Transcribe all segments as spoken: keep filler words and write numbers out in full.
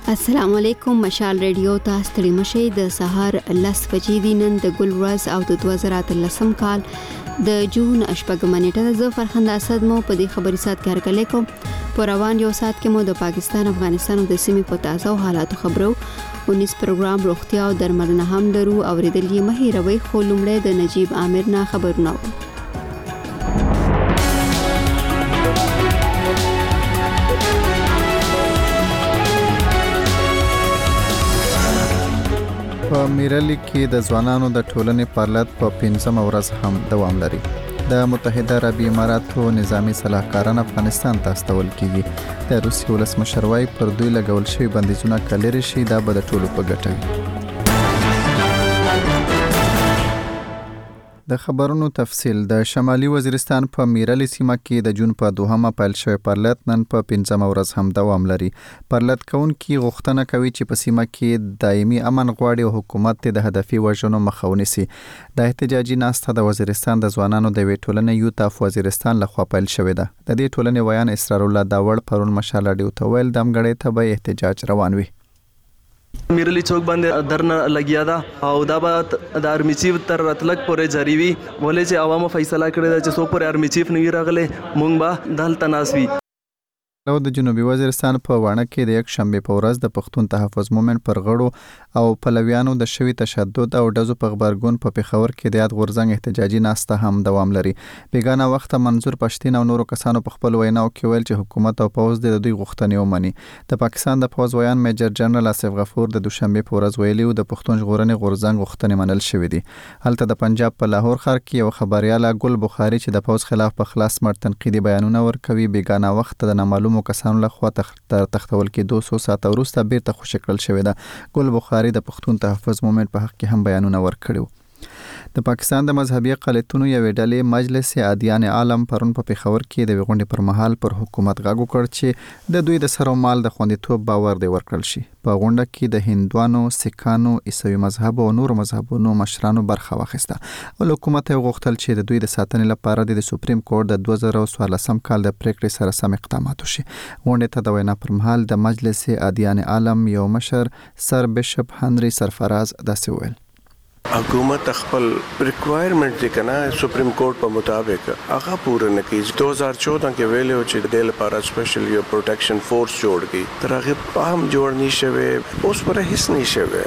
السلام علیکم. مشال ریډیو ته ستړي مشي. د سهار لس بجې دي. نن د ګل ورځ او د دوه زره اتلسم کال د جون شپږمه نیټه. زه فرخنده اسد مو په دې خبري سات کې هرکلی کوم. په روان یو سات کې مو د پاکستان، افغانستان او د سیمې په تازه او حالاتو خبرو ونیس پروګرام روغتیا او درملنه هم درو. اوریدل یې مه هېروئ. خو لومړی د نجیب عامر نه خبرونه و. په میرالي کې د ځوانانو د ټولنې پرلط په پنځمه ورځ هم دوام لري. د متحده عربي اماراتو نظامی صلاحکاران افغانستان ته استول کیږي. د روسیې ولسمشر وايي پر دوی لګول شوي بندیزونه که لرې شي دا به د ټولو په ګټه وي. د خبرونو تفصیل. د شمالي وزیرستان په میرالي سیمه کې د جون په دوهمه پیل شوی پرلط نن په پنځمه ورځ هم دوام لري. پرلط کوونکي غوښتنه کوي چې په سیمه کې دایمي امن غواړي او حکومت ته د هدفي وژنو مخه ونیسي. د احتجاجي ناسته د وزیرستان د ځوانانو د وی ټولنې یوت اف وزیرستان لخوا پیل شوې ده. د دې ټولنې ویان اسرار الله داوړ پرون مشال ډیو ته ویل د امګړې ته به احتجاج روان وي. میرلی چوک باندې درنه لګیا ده او دا به د آرمی چیف تر راتلک پورې جاری وي. ولې چې عوامو فیصله کړې ده چې څو پورې آرمی چیف نه وي راغلی مونږ به دلته ناست وي. د جنوبي وزیرستان په واڼه کې د یک شنبه په ورځ د پښتون تحفظ مومنت پر غړو او پلویانو د شوی تشدد او ډزو په خبرګون په پیښور کې د یاد غورځنګ احتجاجي ناسته هم دوام لري. بیگانه وخت منظور پښتين او نورو کسانو په خپل ویناو کې ویل چې حکومت او پوز د دوی غوښتنې ومني. د پاکستان د پوز ویان میجر جنرال آصف غفور د دوشنبه په ورځ ویلي و د پښتون ژغورنې غورځنګ غوښتنې منل شوې دي. هلته د پنجاب په لاهور ښار کې یو خبريال ګل بخاري چې د پوز خلاف په خلاص مر تنقیدي بیانونه ورکوي بیگانه وخت د نامعلومو کسانو لخوا تر تختول کې دوه سوه ساعت وروسته بیرته خوشی کړل شوې ده. ګل بخاري د پښتون تحفظ مومنت په حق کې هم بیانونه ورکړي. د پاکستان د مذهبي اقلیتونو یوې ډلې مجلس ادیان عالم پرون په پیښور کې د غونډې پر مهال پر حکومت غږ وکړ چې د دوی د سر او مال د خوندیتوب باور دی ورکړل شي. په غونډه کې د هندوانو، سیکانو، عیسوي مذهب او نور مذهبونو مشرانو برخه واخیسته. او حکومت یې غوښتل چې د دوی د ساتنې لپاره د سپریم کورټ د دوه زره څوارلسم کال د پریکړې سره سم اقدامات وشي. غونډې ته د وینا پر مهال د مجلس ادیان عالم یو مشر سر بشپ هنري سرفراز داسې ویل: حکومت خپل ریکوایرمنٹ دی کنه سپریم کورټ په مطابق هغه پوره نه کیږي. دو هزار چودہ کې ویلو چې د لپاره سپیشل یو پروټیکشن فورس جوړ کی تر هغه پام جوړ نشوي اوس پر هیڅ نشوي.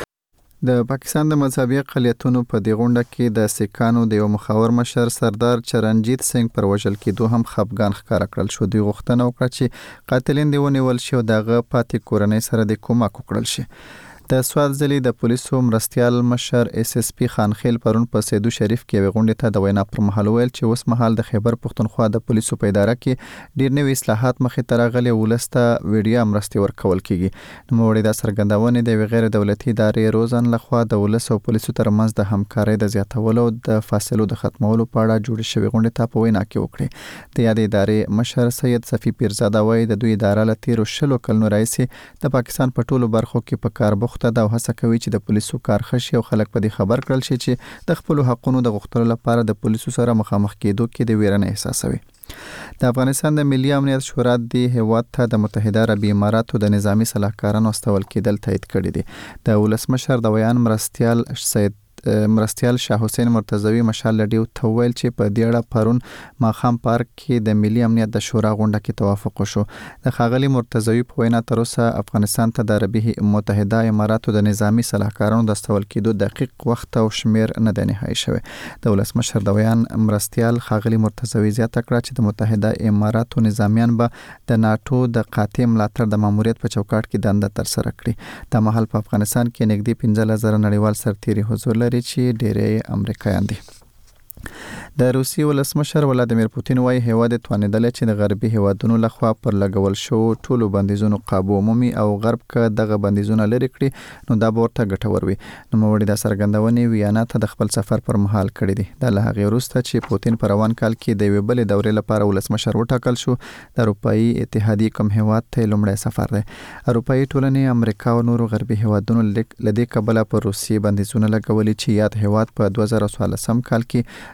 د پاکستان د مذهبي اقلیتونو په دی غونډه کې د سیکانو د یو مخاور مشر سردار چرنجیت سنگ پر وژل کېدو هم خفګان ښکاره کړل شو. دوی غوښتنه وکړه چې قاتلین دی ونیول شي او دغه پاتې کورنۍ سره د کومک وکړل شي. د سواد ځلې د پولیسو مرستیال مشر اس اس پی خانخیل پرون په سیدو شریف کې غونډې ته د وینا پر مهال ویل چې اوس مهال د خیبر پښتونخوا د پولیسو په اداره کې ډیر نوې اصلاحات مخې ته راغلي ولسته ویډیو مرستي ورکول کیږي. نو وړي د سرګندونې د غیر دولتي ادارې روزن لخوا د ولس او پولیسو ترمنځ د همکارۍ د زیاتولو د فاصلو د ختمولو په اړه جوړ شوی غونډې ته په وینا کې وکړي. د یاد ادارې مشر سید صفی پیرزاده وایي د دوی اداره له تیرو شلو کلونو راځي د پاکستان په ټولو برخو کې په کار بوخته ده او هڅه کوي چې د پولیسو کارخشي او خلک په دې خبر کړل شي چې د خپل حقونو د غوښتلو لپاره د پولیسو سره مخامخ کېدو کې د ویرنه احساسوي. د افغانستان د ملي امنیت شورا د هیواد ته د متحده عربي اماراتو د نظامی صلاحکارانو استول کېدل تایید کړي دي. د ولسمشر د ویان مرستیال سید مرستیال شاه حسین مرتضوی مشال لډیو ته ویل چې په دې اړه پرون ماخام پارک کې د ملي امنیت د شورا غونډه کې توافق وشو. د ښاغلي مرتضوی په وینا تر اوسه افغانستان ته د عربي متحده اماراتو د نظامی صلاحکارانو د استول کېدو دقیق وخت او شمیر نه دی نهایی شوی. د ولسمشر د ویان مرستیال ښاغلي مرتضوی زیاته کړه چې د متحده اماراتو نظامیان به د ناتو د قاطع ملاتړ د ماموریت په چوکاټ کې دنده تر سره کړي. د مهال په افغانستان کې نږدې پنځه زره نړیوال سرتیري حضور لري چې ډېری امریکایان دي. د روسیې ولسمشر ولادیمیر پوتین وايي هیواد توانیدل چې د غربي هیوادونو لخوا پر لګول شو ټولو بندیزونو قابو عمومي او غرب کې دغه بندیزونه لري کړي نو دا به ورته ګټور وي. نو موړي د سرګندونې ویانا ته د خپل سفر پر مهال کړی دی. د لهغه وروسته چې پوتین پر روان کال کې د ویبل دورې لپاره ولسمشر وټاکل شو د اروپאי اتحادیه کوم هیواد ته لومړی سفر دی. اروپאי ټولنې امریکا او نورو غربي هیوادونو لدې کبله پر روسیې بندیزونه لګولي چې یاد هیواد په دوه زره څوارلسم کال کې د یوکرين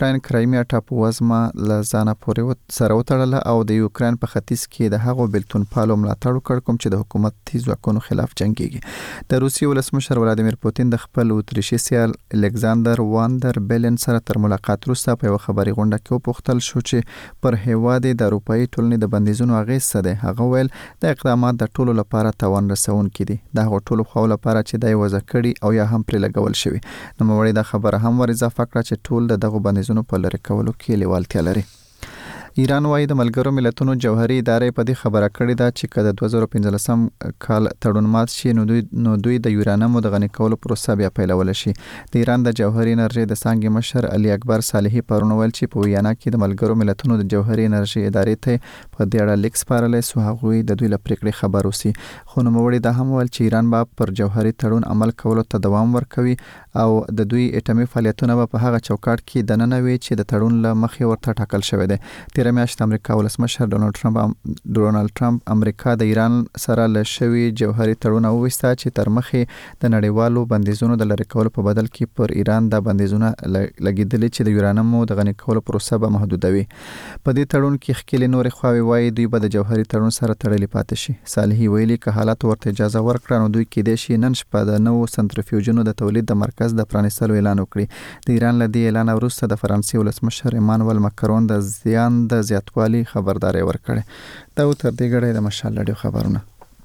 یوکرين کرایمیا ټاپو وزمه له ځانه پورې سره وتړله او د یوکرين په ختیځ کې د هغو بلتون پالو ملاتړ وکړ کوم چې د حکومتي ځواکونو خلاف جنگيږي. د روسیې ولسمشر ولادیمیر پوتین د خپل اتریشي سیال الکساندر واندر بیلن سره تر ملاقات وروسته په یو خبري غونډه کې وپوښتل شو چې پر هیواد د اروپאי ټولنې د بندیزونو اغیز څه دی. هغه ویل د اقدامات د ټولو لپاره توان رسونکي دي، د هغو ټولو خو لپاره چې د وضع کړي او یا هم پر لګول شوی. نو موري دا خبره هم ور اضافه کړه چې ټول د دغه بندیزونو په لری کولو کې لیوالتیا لري. ایران وايي د ملګرو ملتونو جوهري ادارې په دې خبره کړې ده چې کله دوه زره پنځلسم کال تړون مات شي نو دوی نو دوی د یورانیم د غني کولو پروسه بیا پیلول شي. د ایران د جوهري انرژي د څنګه مشر علي اکبر صالحي پرون ویل چې په ویانا کې د ملګرو ملتونو د جوهري انرژي ادارې ته په دې اړه لیک سپارلې سو هغه د دوی لپاره خبر وسی. خو نو موري دا هم ویل چې ایران به پر جوهري تړون عمل کولو ته دوام ورکوي او د دوی اټومي فعالیتونه به په هغه چوکاټ کې د ننوي چې د تړون له مخې ورته ټاکل شوی دی. تیر میاشت امریکا ولسمشر ډونالد ټرمپ ډونالد ټرمپ امریکا د ایران سره له شوی جوهري تړون وستا چې تر مخې د نړیوالو بندیزونو د لری کولو په بدل کې پر ایران د بندیزونو لګیدل چې د یورانیم د غني کولو پروسه به محدودوي. په دې تړون کې خکېل نور خواوي وایي دوی به د جوهري تړون سره تړلې پاتې شي. صالحي ویلي که حالات ورته اجازه ورکړي نو دوی کې د شي نن شپه د نوو سنتریفیوژونو د تولید د مرکز د پرانیستلو اعلان وکړي. د ایران لدی اعلان وروسته د فرانسې ولسمشر ایمانوئل ماکرون د زیان د زیاتوالي خبرداري ورکړه. دا تر دې غړې د مشال لړیو خبرونه.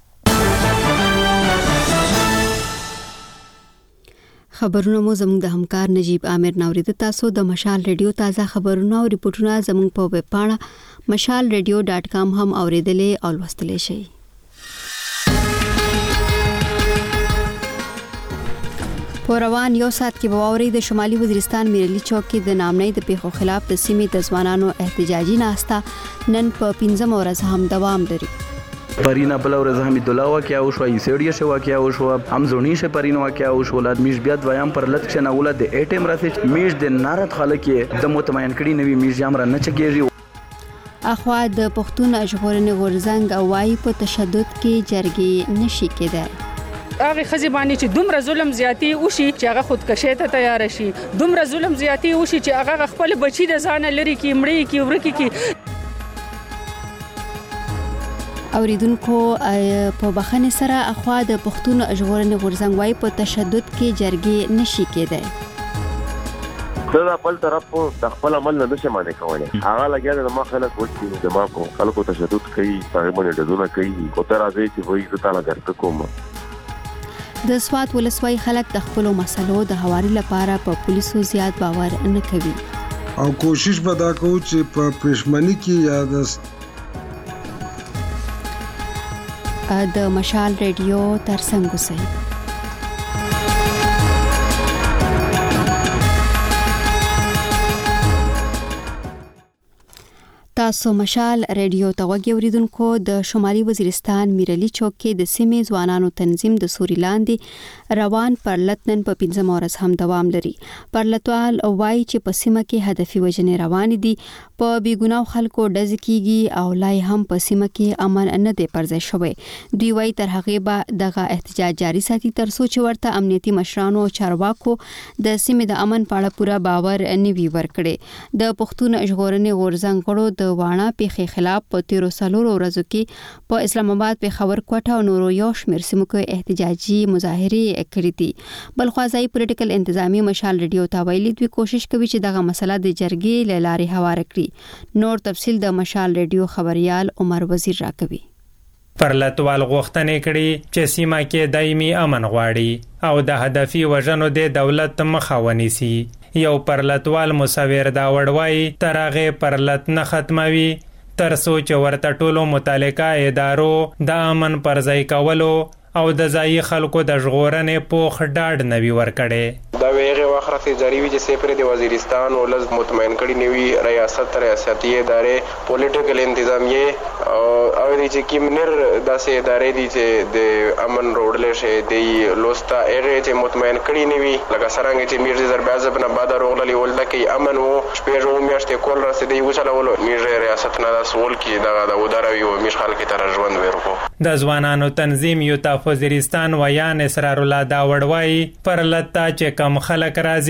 خبرونه مو زموږ د همکار نجیب عامر نوریده. تاسو د مشال ریډیو تازه خبرونه او ریپورتونه زموږ په ویب پاڼه مشال ریډیو ډاټ کام هم اوریدلې او لوستلې شئ. په روان یو ساعت کې باوري د شمالي وزیرستان میرلی چوک کې د نامنۍ د پیښو خلاف د سیمې د ځوانانو احتجاجي ناستا نن په پنځم ورځ هم دوام لري. پرینا بل ورځ حمید الله واقعیا او شو ایسړیا شو واقعیا او شو هم زونی شه پرینا واقعیا او شو لاد میش بیا دویم پر لټ چنه ولادت د اټ ام راځي میش د نارت خلک د متمین کړي نوی میش جام را نه چکیږي. اخوا د پښتون ژغورنې غورځنګ اوای په تشدد کې جرګې نشي کېدای. هغه خزي باندې چې دومره ظلم زیاتی وشي چې هغه خودکشي ته تیار شي، دومره ظلم زیاتی وشي چې هغه خپل بچی د ځان لري کې مړی کې ورکی کې. اوریدونکو په بخښنې سره اخوا د پښتون ژغورنې غورځنګ وای په تشدد کې جرګې نشي کېدای. دا خپل طرف د خپل عمل نه نشه معنی کوي. هغه لګیا د ما خلک وځي د ما کو خلکو تشدد کوي، هغه باندې دونه کوي او تر راځي چې وایي زه تعالی درته کوم. د سوات ولسوای خلک د خپل مسلو د حواري لپاره په پولیسو زیات باور نه کوي او کوشش ودا کوي چې په پښمنۍ کې یاد د مشال ریډیو ترڅنګ اوسئ. تاسو مشال ریډیو ته وګورئ. اوریدونکو د شمالي وزیرستان میرلی چوک کې د سیمې ځوانانو تنظیم د سوري لاندې روان پرلتنن په پنځم ورځ هم دوام لري. پرلتوال وایي چې په سیمه کې هدفي وژنې روان دي، په بیګناو خلکو ډز کیږي او لای هم په سیمه کې امن نه دی پرځای شوی. دوی وایي تر هغه به دغه احتجاج جاري ساتي تر څو چې ورته امنیتي مشرانو او چارواکو د سیمې د امن په اړه پوره باور نه وي ورکړي. د پښتون ژغورنې غورځنګ غړو د وانا پیښې خلاف په تیرو سلورو ورځو کې په اسلام آباد، پېښور، کوټه او نورو یو شمېر سیمو کې احتجاجي مظاهرې کړې دي. بل خوا ځایي پولیټیکل انتظامی مشال ریډیو ته ویلي دوی کوشش کوي چې دغه مسله د جرګې له لارې هواره کړي. نور تفصیل د مشال ریډیو خبريال عمر وزیر راکوي. پرلتوال غوښتنې کړي چې سیمه کې دایمي امن غواړي او د هدفي وژنو د دولت مخه ونیسي. یو پرلتوال مصور دا وړوي ترغه پرلت نه ختموي تر سوچ ورته ټولو متعلقه ادارو د امن پرځای کولو او د ځای خلکو د ژغورنې پوخ ډاډ نوي ورکړي. دا ویغه وخت جاری وی چې سپر د وزیرستان ولز مطمئن کړي نیوي ریاست ریاستي ادارې پولیټیکل انتظامیه او د چې کیمنر داسې ادارې دي چې د امن روډل شه دی لوستا اېره چې مطمئن کړي نیوي لکه سرنګ چې میرزا زرباز بن بعد روغلي ولدا کې امن وو شپږ او میاشتې کول رسیدي وسلولو میرزا ریاست نه سوال کې دا د وداروي او میش خلک تر ژوند ورکو. د ځوانانو تنظیم یو وزیرستان ویان اسرار الله دا وړوي پر لتا چې کم خلک راځي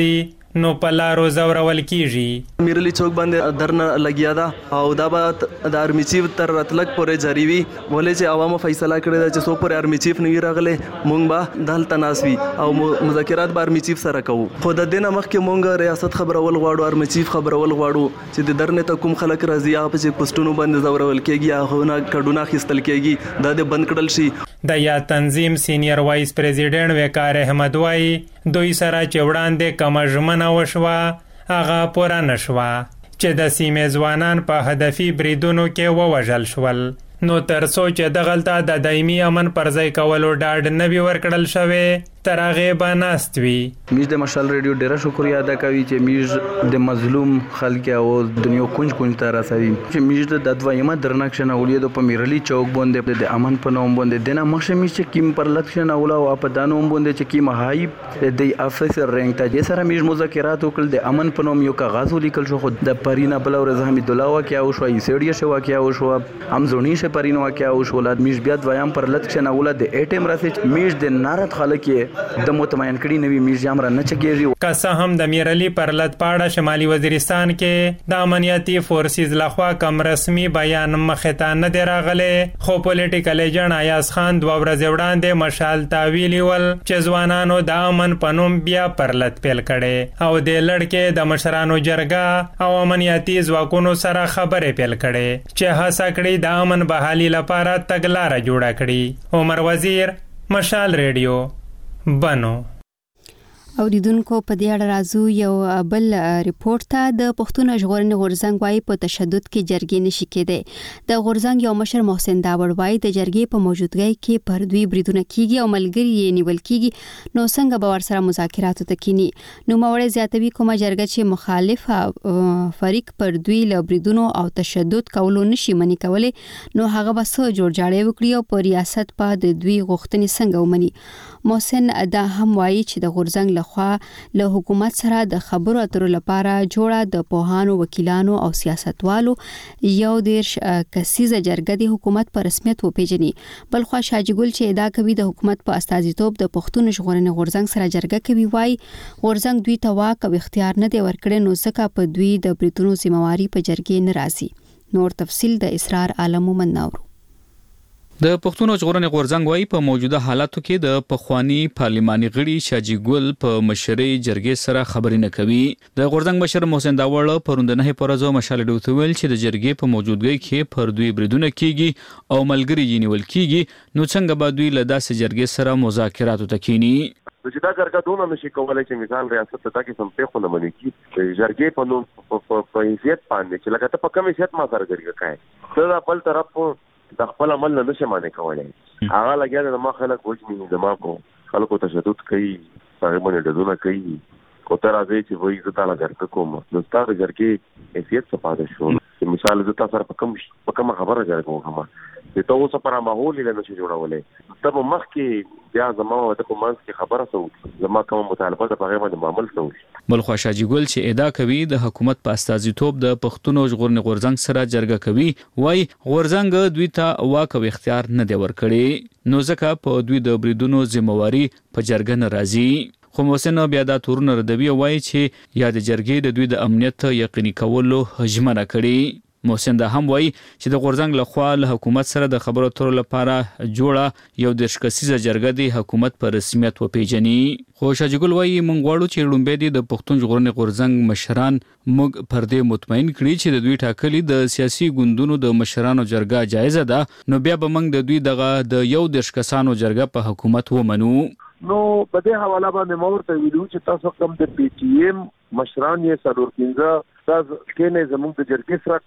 نو په لارو زورول کیږي. میرلی چوک باندې درنه لګیا ده او دا به د آرمی چیف تر راتلک پورې جاری وي ولې چې عوامو فیصله کړې ده چې څو پورې آرمی چیف نه راغله مونږ به دلته ناسوي او مذاکرات به آرمی چیف سره کوو. خو د دې نه مخکې مونږ ریاست خبرول غواړو، آرمی چیف خبرول غواړو چې د درنه ته کوم خلک راځي هغه چې پوسټونو باندې زورول کېږي هغه نه کډونه اخیستل کېږي دا د بند کړل شي. د یا تنظیم سینیر وایس پریزیډنټ وقار احمد وایي دوی سره چې وړاندې کومه ژمنه وشوه هغه پوره نه شوه چې د سیمې ځوانان په هدفي بریدونو کې ووژل شول. نو تر څو چې دغلته د دایمي امن پر ځای کولو ډاډ نه وي ورکړل شوی تر هغې به ناست وي. میز د مشال ریډیو ډیره شکریه ادا کوي چې میز د مظلوم خلک او دنیا کونج کونج ته رسوي چې میز د دویمه درنښت ولید په میرلی چوک باندې د امن په نوم باندې دنه مخشه میز چې کیم پر لکشن اوله او په دانو باندې چې کیم هاي د افسر رنګ ته چې سره میز مذاکرات وکړل د امن په نوم یو کاغذ ولیکل شو خو د پرینا بل ورځ حمید الله واقعا او شوي سیډیا شو واقعا او شو امزونی شه پرینو واقعا او شو ولاد میز بیا دویم پر لکشن اوله د اټم راسي میز د نارت خلک د مطمئن کړي نوی میوزیم را نه چګيږي. که څه هم د میرلی پر لټپاړه شمالي وزیرستان کې د امنیتي فورسز لخوا کم رسمي بیان مخې ته نه دی راغلی خو پولیټیکل ایجنټ ایاز خان دوه ورځې وړاندې مشال ته ویلي ول چې ځوانانو د امن په نوم بیا پر لټ پیل کړي او د لړکې د مشرانو جرګه او امنیتي ځواکونو سره خبرې پیل کړي چې هڅه کړي د امن بحالي لپاره تګلاره جوړه کړي. عمر وزیر، مشال ریډیو، بنو. اوریدونکو په دې اړه راځو یو بل ریپورت ته. د پښتون ژغورنې غورځنګ وايي په تشدد کې جرګې نشي کېدی. د غورځنګ یو مشر محسن داوړ وايي د جرګې په موجودګۍ کې پر دوی بریدونه کیږي او ملګری یې نیول کیږي نو څنګه به ورسره مذاکرات وکړي. نو موري زیاتوي کومه جرګه چې مخالف فریق پر دوی له بریدونو او تشدد کولو نشي منې کولای نو هغه به څه جوړ جاړی وکړي او په ریاست په د دوی غوښتنې څنګه ومني. محسن دا هم وايي چې د غورځنګ خو له حکومت سره د خبرو اترو لپاره جوړه د پوهانو، وکیلانو او سیاستوالو یو دیرش کسیزه جرګه د حکومت په رسمیت وپیژني. بل خو شاجي ګل چې ادعا کوي د حکومت په استازیتوب د پښتون ژغورنې غورځنګ سره جرګه کوي وايي غورځنګ دوی ته واک او اختیار نه دی ورکړی نو ځکه په دوی د بریتونو ذمہواری په جرګې نه راځي. نور تفصیل د اسرار عالمو مناورو. د پښتون ژغورنې غورځنګ وايي په موجوده حالاتو کې د پخوانی پارلماني غړي شاجي ګل په مشرۍ جرګې سره خبرې نه کوي. د غورځنګ مشر محسن داوړ پروندنه پرځو مشال ډوته ویل چې د جرګې په موجودګۍ کې پر دوی بریدونه کیږي او ملګری یې نیول کیږي نو څنګه به دوی له داسې جرګې سره مذاکرات وکړي. چې دا کارګه دونه نشي کولای چې مثال ریاست ته کې سم په خونه باندې کې جرګې په نو په حیثیت باندې چې لکه ته په کوم حیثیت ما سره جرګه کوي ته خپل طرف د خپل عمل نه نشه معنی کولای هغه لګیا د ما خلک وځي د ما کو خلکو تشدد کوي هغه باندې دونه کوي او تر هغه چې وایي زه تعالی درته کوم نو ستاسو جرګې حیثیت څه پاتې شو مثال زه تاسو سره په کوم په کوم خبره جرګه کوم چې تاسو سره ماحول نه نشي جوړولای ته مخ کې بیا زما ته په منځ کې خبره سو زما کوم مطالبه د هغه باندې معامل سو. بلخوا شاجي ګل چې ادعا کوي د حکومت په استازیتوب د پښتون ژغورنې غورځنګ سره جرګه کوي وای غورځنګ دوی ته واک او اختیار نه دی ورکړي نو ځکه په دوی د بریدونو ذمہواری په جرګه نه راځي. خو محسن بیا دا تورونه ردوي وای چې یا د جرګې د دوی د امنیت یقیني کولو ژمنه کړي. محسن دا هم وایي چې د غورځنګ لخوا له حکومت سره د خبرو اترو لپاره جوړه یو د شکسیزه جرګه د حکومت په رسمیت وپیژني. خو شاجي ګل وایي مونږ غواړو چې لومبه د پښتون ژغورنې غورځنګ مشران موږ پر دې مطمئن کړي چې د دوی ټاکلي د سیاسي ګوندونو د مشرانو جرګه جایزه ده نو بیا به موږ د دوی دغه د یو د شکسانو جرګه په حکومت ومنو. نو په دې حواله باندې مور ته ویلو چې تاسو کوم د پی ټی ایم مشران یې سرور پینځه تاسو کې نه زموږ د جرګې سره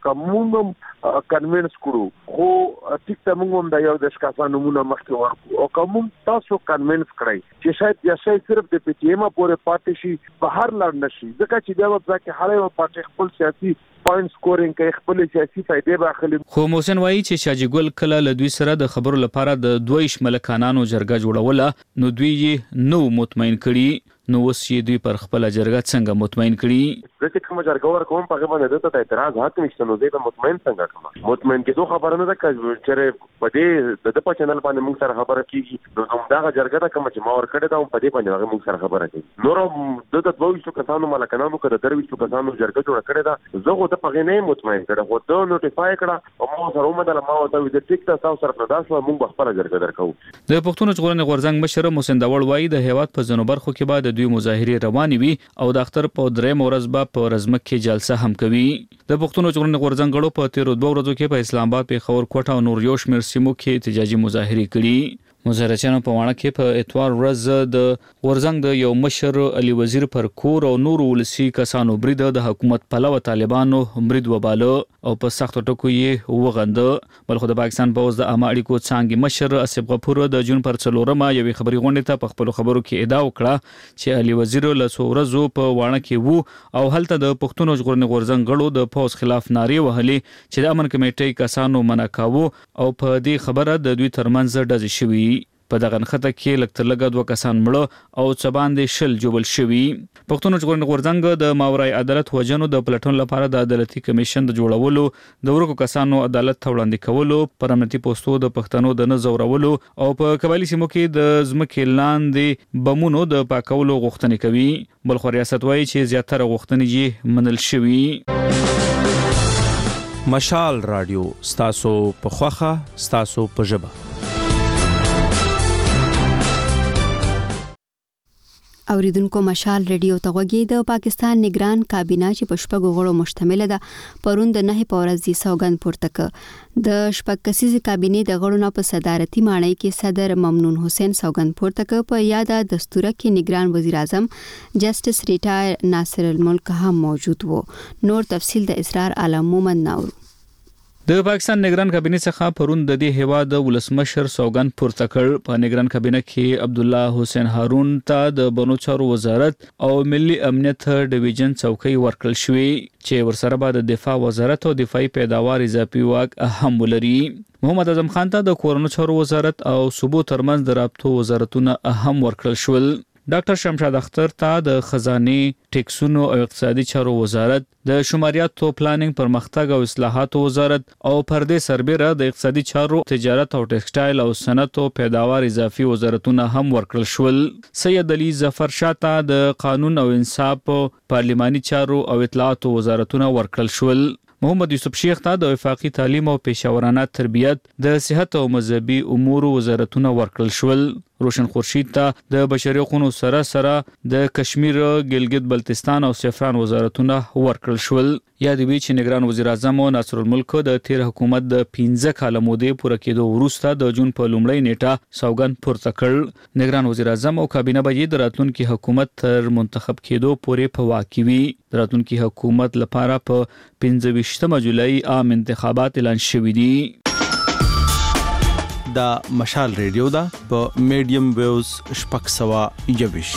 کوم کنوینس کړو خو ټیک ته موږ هم د یو د شکاسانو نمونه مخکې ورکو او کوم تاسو کنوینس کړئ چې شاید یا شاید صرف د پی ټی ایم پورې پاتې شي بهر لاړ نشي ځکه چې دا وخت کې هغه پاتې خپل سیاسي پوینټ سکورینګ کوي خپل سیاسي فائدې باخلي. خو محسن وایي چې شاجي ګل کله له دوی سره د خبرو لپاره د دویش ملکانانو جرګه جوړوله نو دوی یې نو مطمئن کړي نو اوس یې دوی پر خپل جرګه څنګه مطمئن کړي. د څه کوم جرګه ورکوم په هغه باندې د اعتراض حق نشته، نو زه به مطمئن څنګه کوم؟ مطمئن کېدو خبره نه ده چې په دې د په چینل باندې موږ سره خبره کیږي، نو همدغه جرګه ده کوم چې ما ورکړې ده په دې باندې هغه موږ سره خبره کوي. نور د دوه ویشتو کسانو ملکانو کړه د درویشتو کسانو جرګه جوړه کړې ده، زه خو ته په نه مطمئن کړه، خو ته نوټیفای کړه او ما سره ومدل ما ته وې د ټیک تاسو سره په داسو موږ خپل جرګه درکو. د پښتون ژغورنې غورځنګ مشر محسن داوړ وایي د هیواد په ځینو برخو کې بعد دوی مظاهره روانې وي او د اختر په درې ورځ به په رزمک کې جلسه هم کوي. د پښتون ژغورنې غورځنګ غړو په تیر دوه ورځو کې په اسلام آباد، پیښور، کوټه او نور یو شمېر سیمو کې احتجاجي مظاهره کړي. مظاهرچیانو په واڼه کې په اتوار ورځ د غورځنګ د یو مشر علي وزیر پر کور او نور ولسی کسانو برید د حکومت پلوه طالبانو برید وباله او په سخت ټکو یې وغنده. بلخو د پاکستان پوز د عامه اړیکو څانګې مشر اسف غفور د جون پر څلورمه یوې خبري غونډې ته په خپل خبرو کې ادعا وکړه چې علي وزیر له څو ورځو په واڼه کې وو او هلته د پښتون ژغورنې غورځنګ غړو د پوز خلاف نارې وهلې چې د امن کمیټې کسانو منع کاوه او په دې خبره د دوی ترمنځ ډزې شوې. په دغه نخته کې لکتر لګا دوه کسان مړه او څباندې شل جوړل شوي. پښتون ژغورنې غورځنګ د ماورای عدالت وجنو د پلټون لپاره د عدالتي کمیشن د جوړولو، د ورکو کسانو عدالت ته وړاندې کولو، پر امنیتي پوسټو د پښتنو د نه زورولو او په قبایلی سیمو کې د ځمکې لاندې بمونو د پاکولو غوښتنې کوي. بلخو ریاست وایي چې زیاتره غوښتنې یې منل شوي. مشال رادیو ستاسو په خوخه ستاسو په ژبه. اوریدونکو مشال ریډیو ته غوږی د پاکستان نگران کابینه چې په شپږو غړو مشتمل ده پرون د نه په ورځ دی سوګند پورته ک د شپږ کسیزه کابینه د غړو نه په صدارتي ماڼۍ کې صدر ممنون حسین سوګند پورته ک په یاده دستوره کې نگران وزیر اعظم جسټس ریټایر ناصر الملک هم موجود وو. نور تفصیل د اسرار عالم مومن ناور. د پاکستان نگران کابینه څخه پرون د دې هیواد د ولسمشر سوګند پورته کړ. په نگران کابینه کې عبد الله حسین هارون ته د بنو چارو وزارت او ملي امنیت ډیویژن څوکۍ ورکړل شوې چې ورسره به د دفاع وزارت او دفاعي پیداوار اضافي واک هم ولري. محمد اعظم خان ته د کورونو چارو وزارت او صوبو ترمنځ د رابطو وزارتونه هم ورکړل شول. ډاکټر شمشاد اختر ته د خزانه، ټیکسونو او اقتصادي چارو وزارت، د شماریاتو پلانینګ، پرمختګ او اصلاحاتو وزارت او پردې سربېره د اقتصادي چارو، تجارت او ټیکسټایل او صنعت او پیداوار اضافي وزارتونه هم ورکړل شول. سید علي ظفر شاه ته د قانون او انصاف، پارلماني چارو او اطلاعاتو وزارتونه ورکړل شول. محمد یوسف شیخ ته د وفاقي تعلیم او پیشاورانه تربیت، د صحت او مذهبي امور وزارتونه ورکړل شول. روشن خورشید ته د بشري حقوقو سره سره د کشمیر، ګلګت بلتستان او سیفران وزارتونه ورکړل شول. یا دی چې نگران وزیر اعظم ناصر الملک د تیر حکومت د پنځه کال مودې پوره کېدو وروسته د جون په لومړۍ نیټه سوګند پورته کړ. نگران وزیر اعظم او کابینه به د راتلونکي حکومت تر منتخب کېدو پورې په واک کې وي. د راتلونکي حکومت لپاره په پنځه ویشتمه جولای عام انتخابات اعلان شوي دي. دا مشال ریډیو دا په میډیم ویوز شپږ سوه یوویش.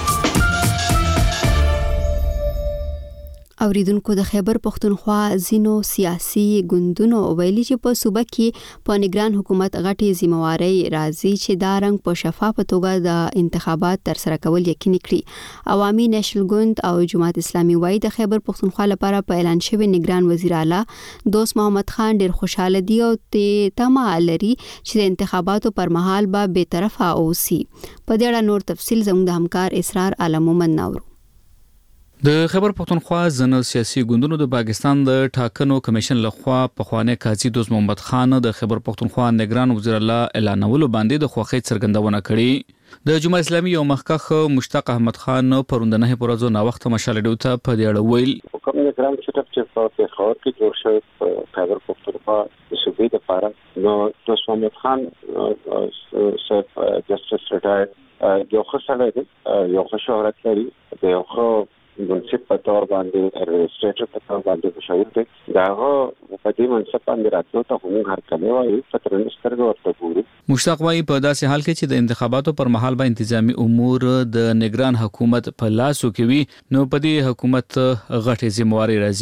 اوریدونکو د خیبر پختونخوا زینو سیاسي ګوندونو ویلي چې په صوبه کې په نگران حکومت غټي ذمہواری راځي چې دا رنګ په شفافه توګه د انتخابات تر سره کول یقیني کړي. عوامي نېشنل ګوند او جماعت اسلامي وایي د خیبر پختونخوا لپاره په اعلان شوی نگران وزیر اعلی دوست محمد خان ډیر خوشاله دی او تمه لري چې د انتخاباتو پر مهال به به طرفه اوسي. په دې اړه نور تفصیل زموږ د همکار اسرار عالم مومن ناور. د خیبر پختونخوا ځینو سیاسي ګوندونو د پاکستان د ټاکنو کمیشن لخوا په خوانه قاضي دوست محمد خان د خیبر پختونخوا نگران وزیر اعلی اعلانولو باندې د خوخي څرګندونه کړې. د جمهوریت اسلامي یو مخکخ مشتاق احمد خان پروندنه پرځو نا وخت مشال ډیو ته په دې اړه ویل کوم نگران چې په پیښور کې جوړ شوی په خیبر پختونخوا د صوبې لپاره نو دوست محمد خان صاحب جسټس ریټایر یو ښه سړی دی، یو ښه شهرت لري، د یو ښه منصب په تور باندې ایڈمنسټریټر په تور باندې مشاور دی. داغه په دې منصب باندې راتلو ته هم هر کله وایي پترنس سترګو ورته ګوري. مشتاق وایي په داسې حال کې چې د انتخاباتو پر مهال به انتظامی امور د نگران حکومت په لاسو کې وي نو په دې حکومت غټه ذمہواری راځي.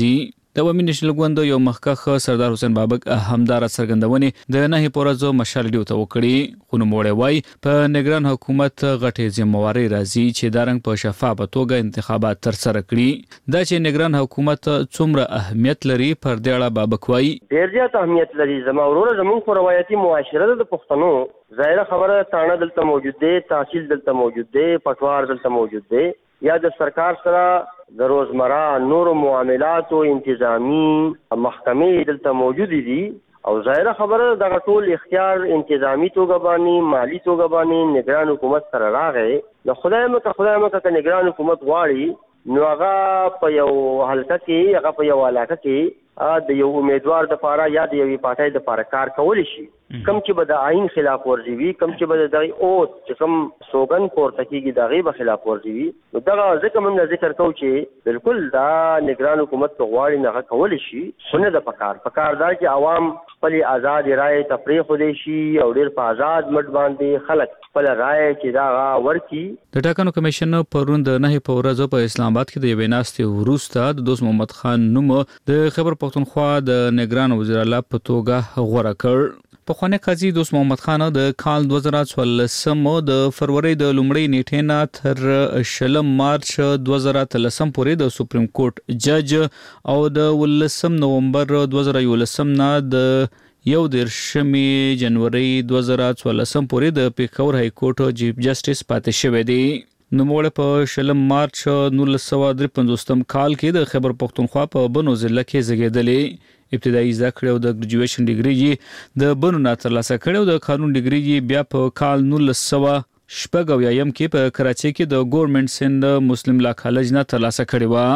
د عوامي نېشنل ګوند یو مخکښ سردار حسین بابک همدار څرګندونې د نه پورزو مشال ډیو ته وکړي خو نو موړې وای په نگران حکومت غټه ذمہواری راځي چې دارنګ په شفافه توګه انتخابات تر سره کړي دا چې نگران حکومت څومره اهمیت لري پر دې اړه بابک وای ډیر زیات اهمیت لري زموږ ورور زموږ خو روایتي معاشره د پښتنو ظاهره خبره تانه دلته موجود دی تحصیل دلته موجود دی پټوار دلته موجود دی یا د سرکار سره د روزمره نور معاملات او انتظامی محکمې دلته موجود دي او ظاهره خبره د ټول اختیار انتظامی توګه باندې مالی توګه باندې نگران حکومت سره راغی د خدای مکه خدای مکه ک نگران حکومت غواړي نو هغه په یو حلقه کې هغه په یو علاقه کې د یو امیدوار د پاره یا د یوې پارټۍ د پاره کار کول شي کم چې به د آئین خلاف ورزي وي کم چې به د دغه او چې کوم سوګن پورته کېږي د هغې به خلاف ورزي وي نو دغه ځکه موږ ذکر کوو چې بالکل دا نگران حکومت ته غواړي نه هغه کولی شي خو نه د پکار پکار دا چې عوام خپلې ازادې رایې ته پرېښودی شي او ډېر په آزاد مټ باندې خلک خپله رایه چې دا هغه ورکړي د ټاکنو کمیشن پرون د نهې په ورځ په اسلام آباد کې د یوې ناستې وروسته د دوست محمد خان نوم د خیبر پښتونخوا د نگران وزیر اعلی په توګه غوره کړ پخوانی قاضي دوست محمد خان د کال دوه زره څوارلسم د فروری د لومړۍ نیټې نه تر شلم مارچ دوه زره اتلسم پورې د سپریم کورټ جج او د ولسم نومبر دوه زره یولسم نه د یو دیرشمې جنوري دوه زره څوارلسم پورې د پېښور های کورټ چیف جسټس پاتې شوی دی نوموړی په شلم مارچ نولس سوه درې پنځوستم کال کې د خیبر پښتونخوا په بنو ضلع کې زیږېدلی ابتدایي زده کړې او د ګریجویشن ډیګري یې د بنو نه ترلاسه کړې او د قانون ډیګري یې بیا په کال نولس سوه شپږ اویایم کې په کراچۍ کې د ګورنمنټ سند مسلم لا کالج نه ترلاسه کړې وه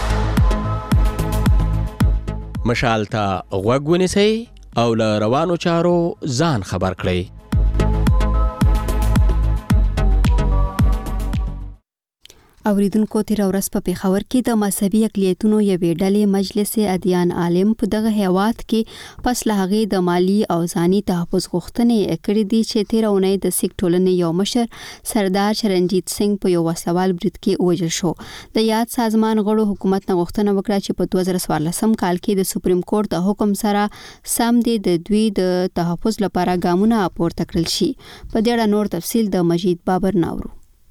مشال ته غوږ ونیسئ او له روانو چارو ځان خبر کړئ اوریدونکو تیر ورځ په پېښور کې د مذهبي اقلیتونو یوې ډلې مجلس ادیان عالم په دغه هیواد کې پس له هغې د مالی او ځاني تحفظ غوښتنې کړې دي چې تېره اونۍ د سیک ټولنې یو مشر سردار چرنجیت سنگ په یو وسوال برید کې ووژل شو د یاد سازمان غړو حکومت نه غوښتنه وکړه چې په دوه زره څوارلسم کال کې د سپریم کورټ د حکم سره سم دی د دوی د تحفظ لپاره ګامونه پورته کړل شي په دې اړه نور تفصیل د مجید بابر ناورو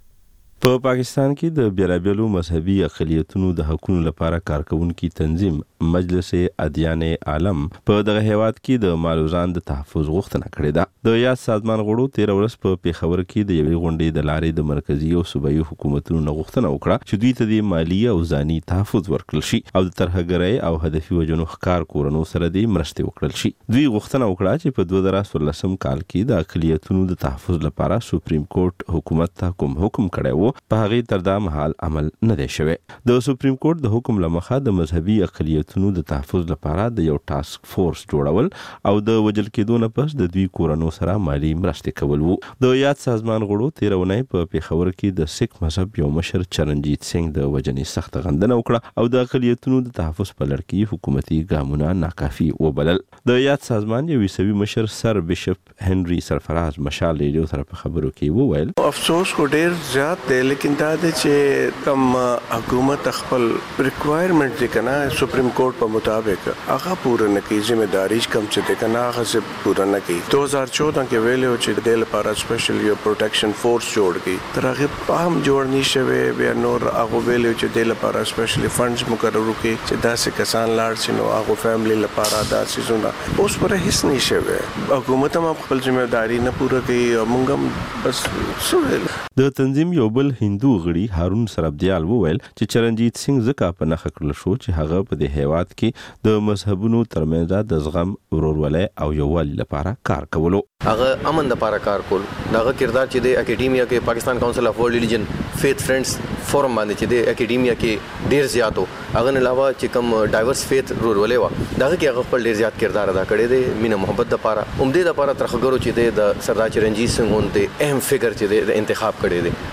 په پاکستان کې د بیلابیلو مذهبي اقلیتونو د حقوقو لپاره کارکونکي تنظیم مجلس ادیان عالم په دغه هیواد کې د مالوزان د تحفظ غوښتنه کړې ده د یاد سازمان غړو تیر ورځ په پېښور کې د یوې غونډې د لارې د مرکزی او صوبایي حکومتونو نه غوښتنه وکړه چې دوی ته د مالی او ځاني تحفظ ورکړل شي او د ترهګرۍ او هدفي وجنو ښکار کورونو سره د مرستې وکړل شي دوی غوښتنه وکړه چې په دوه زره څوارلسم کال کې د اقلیتونو د تحفظ لپاره سپریم کورټ حکومت ته کوم حکم کړی و په هغې تر دا مهال عمل نه دی شوی د سپریم کورټ د حکم له مخه د مذهبي اقلیتونو د تحفظ لپاره د یو ټاسک فورس جوړول او د وژل کېدو نه پس د دوی کورونو سره مالی مرستې کول وو د یاد سازمان غړو تېره اونۍ په پېښور کې د سیک مذهب یو مشر چرنجیت سنگ د وژنې سخته غندنه وکړه او د اقلیتونو د تحفظ په لړ کې حکومتي ګامونه ناکافي وبلل د یاد سازمان یو عیسوي مشر سر بشپ هنري سرفراز مشال ریډیو سره په خبرو کې وویل افسوس کو ډیر زیات دی لیکن دا د چې کوم حکومت خپل ریکوایرمنٹ دي کنه سپریم کورټ په مطابق هغه پوره نه کوي ځمېداري کم چې ده کنه هغه څه پوره نه کوي دوه هزار چودہ کې ویلو چې د لپاره سپیشل یو پروټیکشن فورس جوړ کړي تر هغه په هم جوړ نشوي بیا نور هغه ویلو چې د لپاره سپیشلی فندز مقرر کړي چې داسې کسان لاړ شي نو هغه فیملی لپاره داسې زونه اوس پر هیڅ نشوي حکومت هم خپل ځمېداري نه پوره کوي او موږ هم بس سوال د تنظیم یو بل هندو غړي هارون سربدیال وویل چې چرنجیت سنگ زکه په نخښه کړل شو چې هغه په دې هیواد کې د مذهبونو ترمنځ د زغم ورورولۍ او یووالي لپاره کار کولو هغه امن لپاره کار کول داغه کردار چې د اکیډمیا کې پاکستان کونسل اف ورلد ریلیجن فیث فرندز فورم باندې چې د اکیډمیا کې ډیر زیاتو هغه نه علاوه چې کوم ډایورس فیث رورولۍ و داغه کې هغه خپل ډیر زیات کردار ادا کړی دی مینه محبت لپاره اومدې لپاره ترخګرو چې د سردار چرنجیت سنگ اون ته اهم فګر چې د انتخاب کړی دی خو افسوس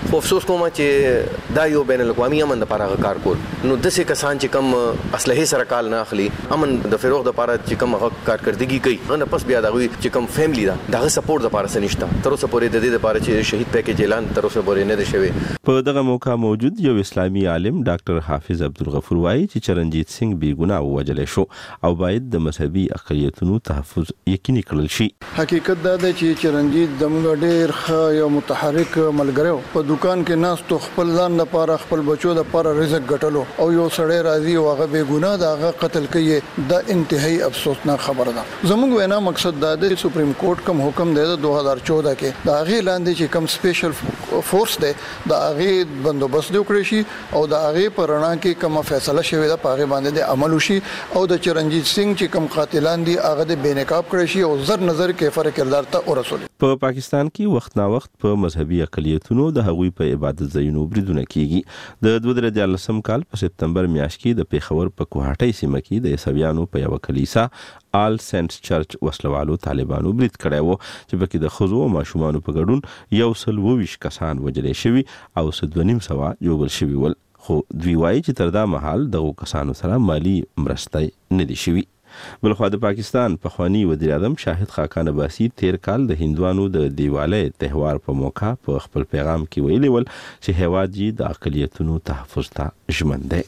تاسو کوم چې دا یو بین الاقوامي امن لپاره کار کول نو دسه کسان چې کم اسلحه سره کال نه اخلي امن د فروغ لپاره چې کم کارکړدګي کوي نه پس بیا دا وي چې کم فیملی دا دغه سپورټ لپاره سنشتہ تر اوسه پورې د دې لپاره چې شهید پیکیج اعلان تر اوسه پورې نه دی شوی. په دغه موقع موجود یو اسلامي عالم ډاکټر حافظ عبدالغفور وایي چې چرنجیت سنگ بې ګناه ووجل شو او باید د مذهبي اقلیتونو تحفظ یقیني کړل شي. حقیقت دا دی چې چرنجیت زموږ ډېر ښه یو متحرک ملګری په دکان کې ناستو خپل ځان لپاره خپل بچو لپاره رزق ګټلو او یو سړی راځي او هغه بې ګناه دا هغه قتل کوي دا انتهایی افسوسناک خبره ده. زموږ وینا مقصد دا دی سپریم کورټ کوم حکم دی د دوه هزار چودہ کې دا هغه لاندې چې کوم سپیشل فورس دی دا هغه بندوبست وکړي شي او دا هغه پر رڼا کې کوم فیصله شوی دا پاغه باندې د عمل وشي او د چرنجیت سنگ چې کوم قاتلان دي هغه د بینقاب کړی شي او زر نظر کې فرق کردار ته ورسول. په پاکستان کې وخت نا وخت په مذهبي اقلیتونو د هغوی په عبادت ځایونو بریدونه کیږي. د دوه زره دیارلسم کال په سپتمبر میاشت کې د پیښور په کوهاټۍ سیمه کې د عیسویانو په یو کلیسا آل سینټس چرچ وسلوالو طالبانو برید کړی و چې پکې د ښځو او ماشومانو په ګډون یو سل اوویشت کسان وژل شوي او څه دوه نیم سوه ژوبل شوي ول خو دوی وایي چې تر دا مهال دغو کسانو سره مالي مرستې نه دي شوي. بلخوا د پاکستان پخوانی وزیر اعظم شاهد خاقان عباسي تیر کال د هندوانو د دیوالی تهوار په موقع په خپل پیغام کې ویلي ول چې هیواد یې د اقلیتونو تحفظ ته ژمن دی.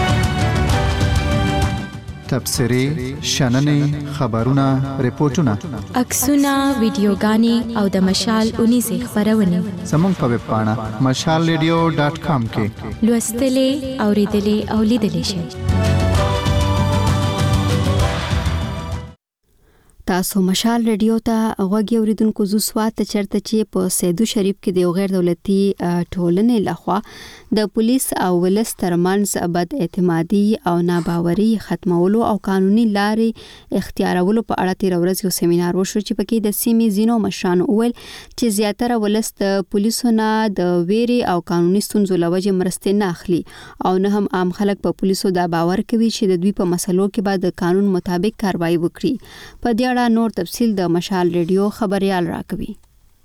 تبصرې، شننې، خبرونه، ریپورتونه، عکسونه، ویډیوګانې او د مشال اونیزې خپرونې زموږ په ویب پاڼه مشال ریډیو ډاټ کام کې لوستلې، اوریدلې او لیدلې شئ. تاسو مشال ریډیو ته غوږی اوریدونکو زو سوات چرته چې په سیدو شریف کې د غیر دولتي ټولنې لخوا د پولیس او ولس ترمنځ بد اعتمادي او ناباوري ختمولو او قانوني لارې اختیارولو په اړه تیر ورځ یو سیمینار وشو چې پکې د سیمې زینو مشرانو وویل چې زیاتره ولس د پولیسو نه د ویري او قانوني ستونزو لوجه مرستې نه اخلي او نه هم عام خلک په پولیسو دا باور کوي چې د دوی په مسلو کې به د قانون مطابق کاروایی وکړي. په دې اړه نور تفصیل د مشال ریډیو خبريال راکوي.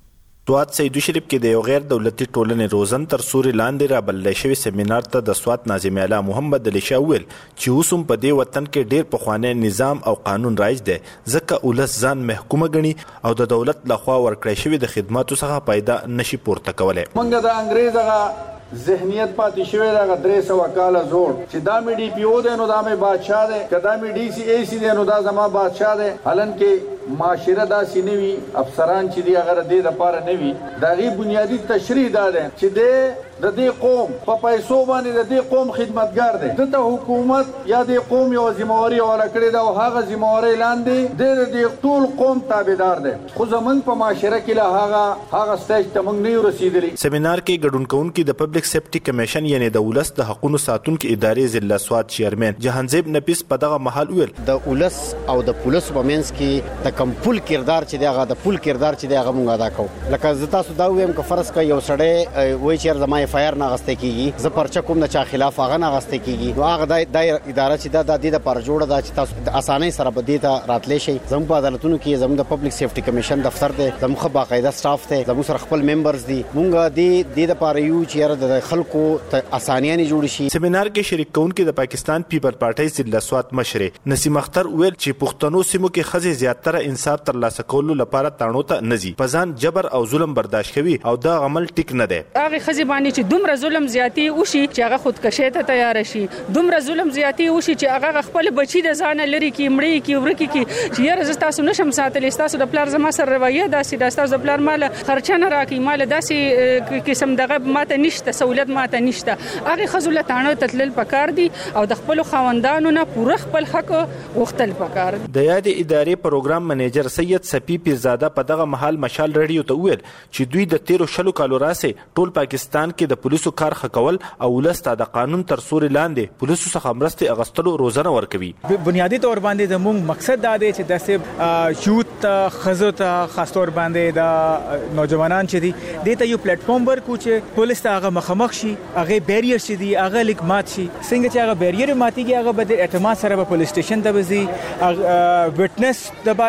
سوات سیدو شریف کې د یو غیر دولتي ټولنې روزن تر سوري لاندې را بلل شوی سیمینار ته د سوات ناظم اعلی محمد علي شاه ویل چې اوسم په دې وطن کې ډیر پخوانی نظام او قانون رایج دی ځکه ولس ځان محکومه ګڼي او د دولت لخوا ورکړی شوی د خدماتو څخه پیدا نشي پورته کولای. منګه د انګريز هغه ذهنیت پاتې شوی دا درې سوه کاله زوړ چې دا مې ډي پی او دی نو دا مې بادشاه دی که دا مې ډي سی ای سی دی نو دا زما بادشاه دی. حالن کې معاشره داسې نه وي افسران چې دي هغه د دې دپاره نه وي د هغې بنیادي تشریح دا دی چې دی د دې قوم په پیسو باندې د دې قوم خدمتګار دی دته حکومت یا دې قوم یو ذمہواري حواله کړې ده او هغه ذمہوارۍ لاندې دی د دې ټول قوم تابعدار دی خو زموږ په معاشره کې له هغه هغه سټیج ته موږ نه یو رسېدلي. سیمینار کې ګډون کوونکي د پبلک سیفټي کمیشن یعنی د ولس د حقوقو ساتونکو ادارې ضلع سوات چیرمن جهانزیب نفیس په دغه محل ویل د ولس او د پولیس په منځ کې د کم پول کردار چې دغه د پول کردار چې دغه موږ ادا کوو لکه زه تاسو دا وایم که فرض کړئ یو سړی وایي چې زما اف آی آر نه غسته کیږي زه پرچه کوم د چا خلاف هغه نه غسته کیږي نو هغه د اداره چې دا د دې لپاره جوړه ده چې تاسو د اسانۍ سره به دې ته راتلی شئ. زموږ په عدالتونو کې زموږ د پبلک سیفټي کمیشن دفتر دی زموږ باقاعده سټاف دی زموږ سره خپل ممبرز دي موږ دې دې لپاره یو چې د خلکو ته اسانیاں جوړ شي. سیمینار کې شریک کونکي د پاکستان پیپل پارټي ضلع سوات مشر نسیم اختر ویل چې پښتنو سیمو کې خزي زیاتره انصاف ترلاسه کولو لپاره تاڼو ته نزي پزان جبر او ظلم برداشت کوي او دا عمل ټیک نه دی. هغه خزي باندې چې دومره ظلم زیاتی وشي چې هغه خودکشي ته تیار شي دومره ظلم زیاتی وشي چې هغه خپل بچی د ځان لري کې مړی کې ورکی کې چې یاره زه تاسو نشم ساتلی تاسو د پلار زما سره رویه داسې د تاسو د پلار مال خرچه نه راکې مال داسې قسم دغه ماته نشته سہولت ماته نشته هغه خزله تاڼو تتلل پکار دي او د خپل خاوندانو نه پوره خپل حق وختل پکار دي. د یاد ادارې پروګرام منیجر سید سپی پیرزاده په دغه محل مشال ریډیو ته ویل چې دوی د تیرو شلو کالو راسه ټول پاکستان کې د پولیسو کار خکول او ولسته د قانون تر سوري لاندې پولیسو څخه مرستې اغستلو روزنه ورکوي. بنیادی طور باندې زموږ مقصد دا دی چې داسې یوت خزو ته خاص طور باندې د نوجوانان چې دي دې ته یو پلیټ فارم ورکو چې پولیس ته هغه مخامخ شي هغه بیریر چې دي هغه لیک مات شي څنګه چې هغه بیریر ماتيږي هغه به د اعتماد سره په پولیس سټیشن ته وځي وټنس د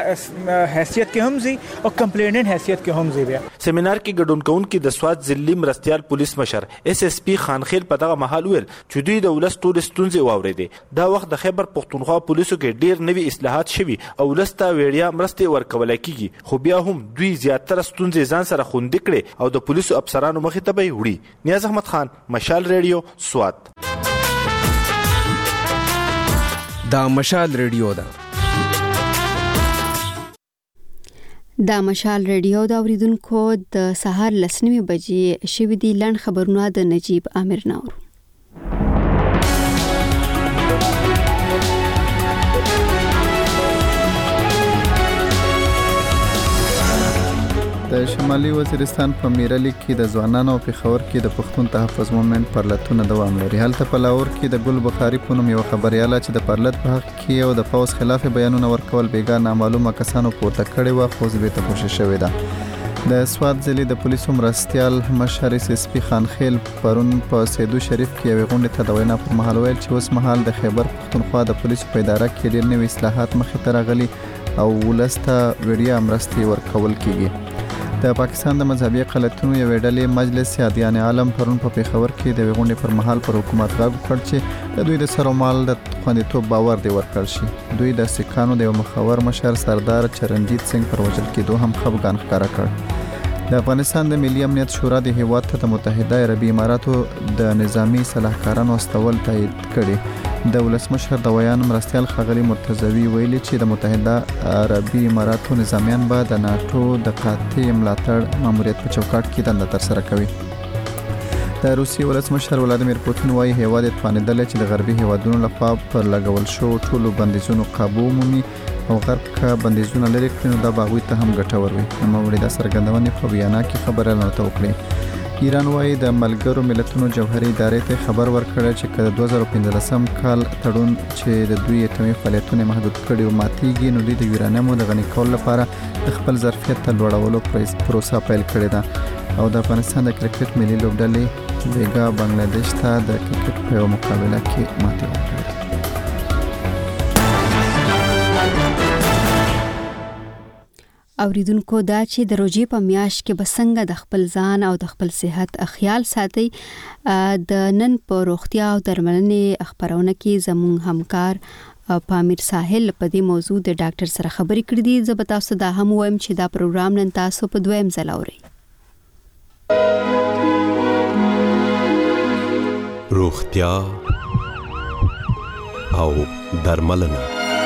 حیثیت کې هم زی او کمپلیننټ حیثیت کې هم زی بیا. سیمینار کې ګډون کوونکي د سواد ضلعي مرستيال پولیس مشر اس اس پی خانخیل په دغه محل ویل چې دوی د ولس ټول ستونزې واورېدې. دا وخت د خیبر پښتونخوا پولیسو کې ډیر نوي اصلاحات شوي او ولسته وړیا مرستې ورکول کېږي، خو بیا هم دوی زیاتره ستونزې ځان سره خوندې کړې او د پولیسو افسرانو مخې ته به یې وړي. نیاز احمد خان، مشال ریډیو، سوات. دا مشال ریډیو ده. دا مشال ریډیو دا اوریدونکو د سهار لسنیمه بجې شوې دي. لړ خبرونه د نجیب عامر نور. د شمالي وزیرستان په میرلی کې د ځوانانو په خبر کې د پښتون تحفظ مومنت پرلتونه دوام لري. هلته په لاور کې د ګل بخاری په نوم یو خبرياله چې د پرلت په حق کې او د پوز خلاف بیانونه ورکول بیګا نامعلومه کسانو پورته کړي و، خو زه به ته شوې ده. د سواد ضلع د پولیسو مرستيال مشر اس اس پی خانخیل پرون په سیدو شریف کې یو غونډه ته د وینا پر مهال ویل چې اوس مهال د خیبر پښتونخوا د پولیسو په اداره کې ډېر نوي اصلاحات مخې ته راغلي او ولسته وړیا مرستې ورکول کیږي. د پاکستان د مذهبي اقلیتونو یو ډلې مجلس ادیان عالم پرون په پیښور کې د غونډې پر مهال پر حکومت غږ وکړ چې د دوی د سرومال د خوندیتوب باور دی ورکړ شي. دوی د سکانو د مخاور مشر سردار چرنجیت سنگ پر وژل کېدو هم خفګان ښکاره کړ. د افغانستان د ملي امنیت شورا د هیواد ته د متحده عربي اماراتو د نظامی صلاحکارانو استول تایید کړي. د ولسمشر د ویان مرستيال ښاغلي مرتضوي ویلي چې د متحده عربي اماراتو نظامیان به د ناتو د قاطع ملاتړ ماموریت په چوکاټ کې دنده ترسره کوي. د روسیې ولسمشر ولادیمیر پوتین وايي هیواد توانیدل چې د غربي هیوادونو لخوا پر لګول شو ټولو بندیزونو قابو مومي او غرب کا بندیزونه لري کړي نو دا باغوي ته هم ګټور وي. نوموړي د سرګندونې په بیان کې خبره لرته وکړي. ایران وايي د ملګرو ملتونو جوهري ادارې ته خبر ورکړی چې کله دوه زره پنځلسم کال تړون چې د دوی اتمي فعالیتونه محدود کړي او ماتيږي نو د یورانیمو د غني کول لپاره د خپل ظرفیت ته لوړولو پروسه پیل کړې ده. او د افغانستان د کرکټ ملي لوبډلې بیګا بنگلاديش ته د کرکټ په مقابله کې ماتې ورکړه. اوریدونکو دا چې د روزې په میاشت کې بسنګ د خپل ځان او د خپل صحت خیال ساتي. د نن په روغتیا او درملنې خبرونه کې زموږ همکار پامیر ساحل په دې موضوع د ډاکټر سره خبرې کړې دي. زه به تاسو دا هم وایم چې دا پروګرام نن تاسو په دویم ځل اورئ. روغتیا او درملنه.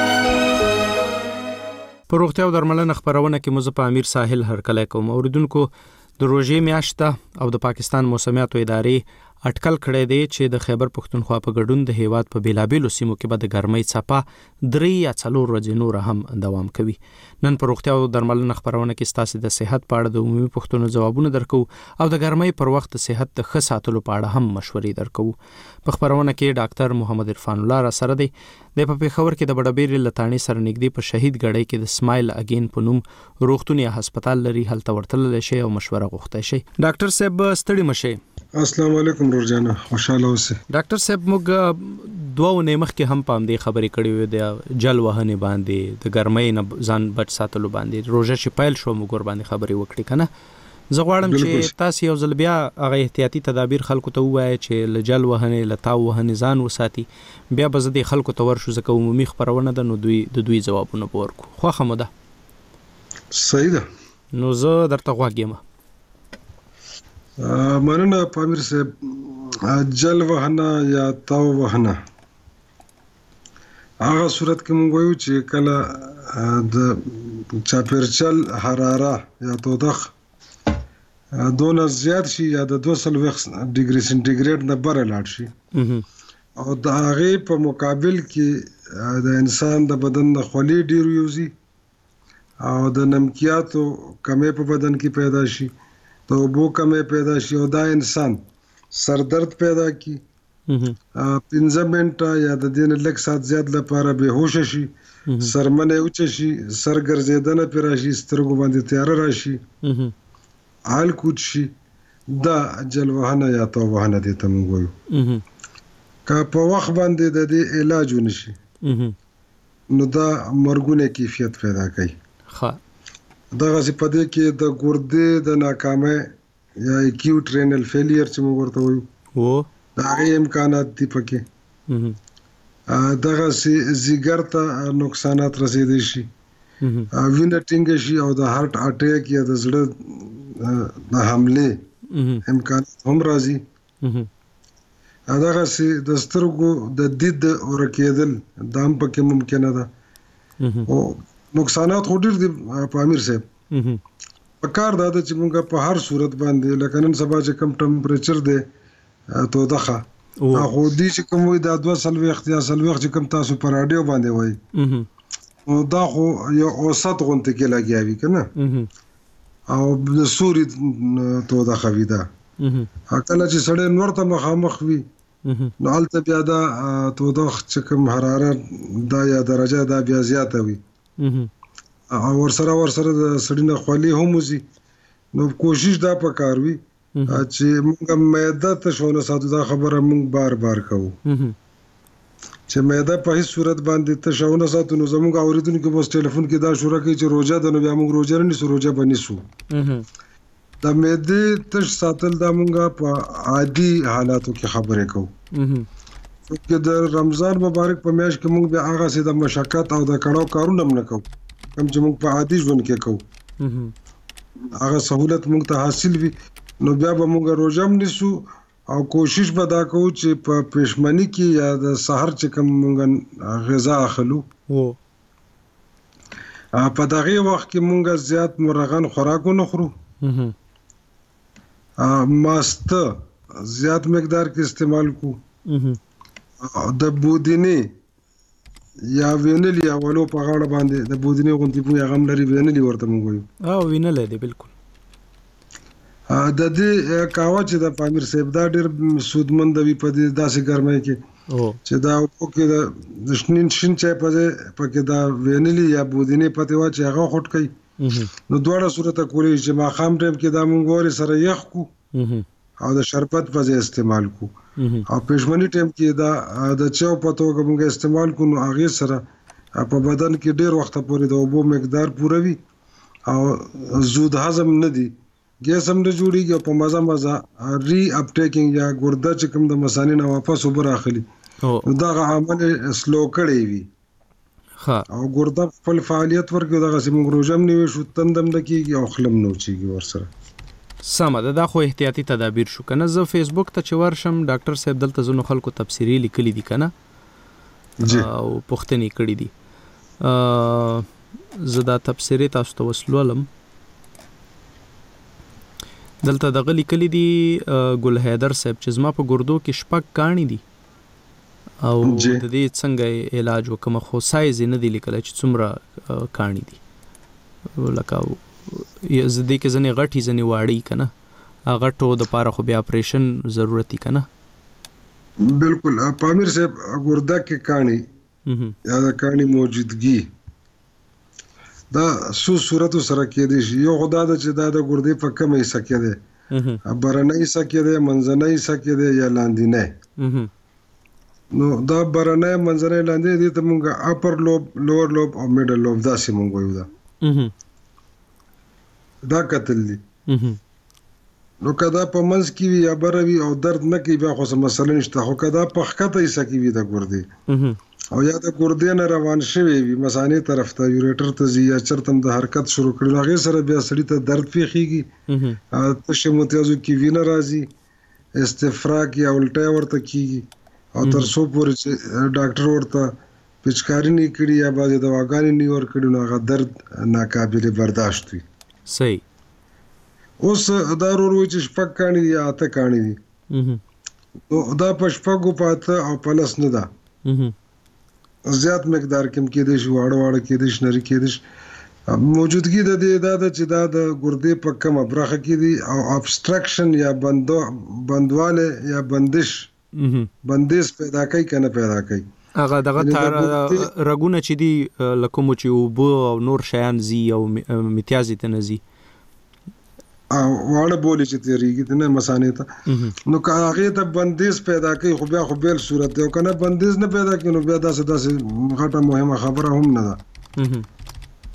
په روغتیا او درملنه خبرونه کې مزه په امیر ساحل هرکلی کوم. اوریدونکو د روزې میاشت او د پاکستان موسمیاتو ادارې اټکل کړی دی چې د خیبر پښتونخوا په ګډون د هیواد په بیلابیلو سیمو کې به د ګرمۍ څپه درې یا څلور ورځې نور هم دوام کوي. نن په روغتیا او درملنه خبرونه کې ستاسو د صحت په اړه د عمومي پوښتنو ځوابونه درکو او د ګرمۍ پر وخت د صحت د ښه ساتلو په اړه هم مشورې درکو. په خبرونه کې ډاکټر محمد عرفان الله را سره دی. د په پیښور کې د بډبېرې لتاڼي سره نږدې په شهید غړې کې د سمایل اگین په نوم روغتون یا هسپتال لري. هلته ورتلل شي او مشوره غوښتای شي. ډاکټر صاحب ستړي مشه. السلام علیکم ورجانه، خوشاله اوسئ. ډاکټر صاحب موږ دوه نیمخ کې هم پام دی خبرې کړې وې د جل وهنې باندې د ګرمۍ نه ځان بچ ساتلو باندې. روزه چې پیل شو موږ ور باندې خبرې وکړې کنه. زه غواړم چې تاسو یو ځل بیا هغه احتیاطي تدابیر خلکو ته ووایي چې لجل وهنې لتاو وهنې ځان وساتي. بیا به زه د خلکو ته ورشو ځکه عمومي خبرونه ده نو دوی د دوی ځوابونه ورکو. خوښه مو ده؟ صحیح ده. نو زه درته غواړم. مننه پامیر صاحب. جل وهنه یا تاو وهنه هغه صورت کې موږ وایو چې کله د چاپیرچل حراره یا تودوخ دونه زیات شي یا د دوه سل ډیګري سنټیګریډ نه بره لاړ شي او د هغې په مقابل کې د انسان د بدن د خولې ډېر یوزي او د نمکیاتو کمې په بدن کې پیدا شي، د اوبو کمې پیدا شي او دا انسان سردرد پیدا کی پنځه منټه یا د دې نه لږ ساعت زیات لپاره بېهوشه شي، سرمنې اوچه شي، سر ګرځېدنه پرې راشي، سترګو باندې تیاره راشي، حال کوچ شي. دا جل وهنه یا تاو وهنه دې ته موږ وایو. که په وخت باندې د دې علاج ونشي نو دا مرګونه کیفیت پیدا کوي. ها دغه سپدې کې د ګردې د ناکامۍ یا اکیوټ رینل فیلیر چې موږ ورته وایو وو دا غي امکانات دي پکې دغه سي زیګر ته نقصانات رسیدي شي وینه ټینګ شي او د هارت اٹیک یا د زړه د حمله امکانات هم راځي دغه سي د سترګو د دید ورکېدل دا هم پکې ممکنه ده او نقصانات خو ډیر دي په امیر صاحب په کار دا چې موږ په هر صورت باندې لکه نن سبا چې کم ټمپریچر دی تو دغه هغه دي چې کوم وي د دوه سل وخت یا سل وخت چې کوم تاسو پر رادیو باندې وای او دا خو یو اوسط غونټه کې لګیاوي کنه او د سوري تو دغه وی دا کله چې سړی نور ته مخامخ وي نو البته بیا دا تو دغه چې کوم حرارت دا یا درجه دا بیا زیاته وي او ورسره ورسره د سړی نه خولي هم وزي نو کوشش دا پکاروي چې موږ معده ته شونه ساتو دا خبره موږ بار بار کوو چې معده په هیڅ صورت باندې ته شونه ساتو نو زموږ اوریدونکو په ټلیفون کې دا شروع کوي چې روزه د نو بیا موږ روزه نه سو روزه بنې سو دا معده تش ساتل دا موږ په عادي حالاتو کې خبرې کوو چې د رمضان مبارک په میاشت کې موږ بیا هغه سي د مشقت او د کړهو کارونه نه کوو کوم چې موږ په عادي ژوند کې کوو هغه سہولت موږ ته حاصل وي نو بیا به موږ روزم نیسو او کوشش به دا کوو چې په پښمنی کې یا د سحر چې کوم موږ غذا اخلو وو په دغه وخت کې موږ زیات مرغان خوراکونه خورو ماست زیات مقدار کې استعمال کو د بودینه یا وینلی اولو په غاړه باندې د بودینه غونډې په هغه لري وینلی ورته موږ وایو او وینل دی بالکل د دې کاوه چې د پامیر صاحب دا ډېر سودمند وي په دې داسې ګرمۍ کې چې دا په کې د شنین شین چای په پکې دا وینلی یا بودینه پته وا چې هغه خټ کوي نو دواړه صورت کولې چې ما خام ټیم کې دا مونږ ور سره یخ کو او د شربت په ځای استعمال کو او پښمنی ټیم کې دا د چاو په توګه مونږ استعمال کو نو هغه سره په بدن کې ډېر وخت پورې د اوبو مقدار پوره وي او زود هضم نه دي ګیس هم نه جوړیږي په مزه مزه ری اپټیکینګ یا ګرده چې کوم د مثانې نه واپس وبر اخلي دا عمل سلو کړی وي ها او ګرده خپل فعالیت ورکړي دا سیمو روزم نیوي شو تندم دکېږي او خلم نو چیږي ورسره سمه ده دا خو احتیاطي تدابیر شو کنه زه فیسبوک ته چې ورشم ډاکټر صاحب دلته زنو خلکو تفسیری لیکلي دي کنه او پښتني کړی دي زه دا تفسیری تاسو ته وسلولم دلته د غلی کلی دی ګل حیدر صاحب چې زما په ګردو کې شپږ کانی دي او د دې څنګه علاج وکم خو سایز نه دی لیکل چې څومره کانی دي لکه زدي کې ځنې غټي ځنې واړی کنه هغه ټو د پاره خو بیا اپریشن ضرورت کنه بالکل پامیر صاحب ګردا کې کانی یا د کانی موجودګي دا سو صورت سره کې دي یو خدا د چې دا د ګردې په کمه حصہ کې ده برنه حصہ کې ده منځنه حصہ کې ده یا لاندې نه نو دا برنه منځنه لاندې دي ته مونږه اپر لوب لوور لوب او میډل لوب دا سیم مونږ وایو دا دا قتل دي نو کدا په منځ کې وي یا بروي او درد نه کوي بیا خو څه مسله نشته خو کدا په خکته حصہ کې وي د ګردې او یا د ګردې نه روان شوی وي مثانې طرف ته یوریټر ته ځي یا چرته د حرکت شروع کړي هغه سره بیا سړی ته درد پیخیږي تشه متیازو کې وینه راځي استفراغ یا الټا ورته کیږي او تر څو پورې چې ډاکټر ورته پچکاری نه کړي یا بعضې دواګانې نه ور کړي نو هغه درد ناقابل برداشت وي صحیح اوس دا ورو چې شپږ کاڼي یا اته کاڼي دي نو دا په شپږو پاته او پلس نه ده زیات مقدار کم کې دي شو واړه واړه کې دي شنری کې دي موجودګي د دې د چې دا د ګردې په کومه برخه کې دي او ابستراکشن یا بندو بندواله یا بندش بندیز پیدا کوي کنه پیدا کوي هغه دغه تر رګونه چې دي لکه مو چې وبو او نور شیان زی او امتیازي تنزي او واړه بولی چې تیریږي نه مسانې ته نو هغه ته بندیز پیدا کوي خو بیا خو بیل صورت دی او کنه بندیز نه پیدا کوي نو بیا داسې داسې غټه مهمه خبره هم نه ده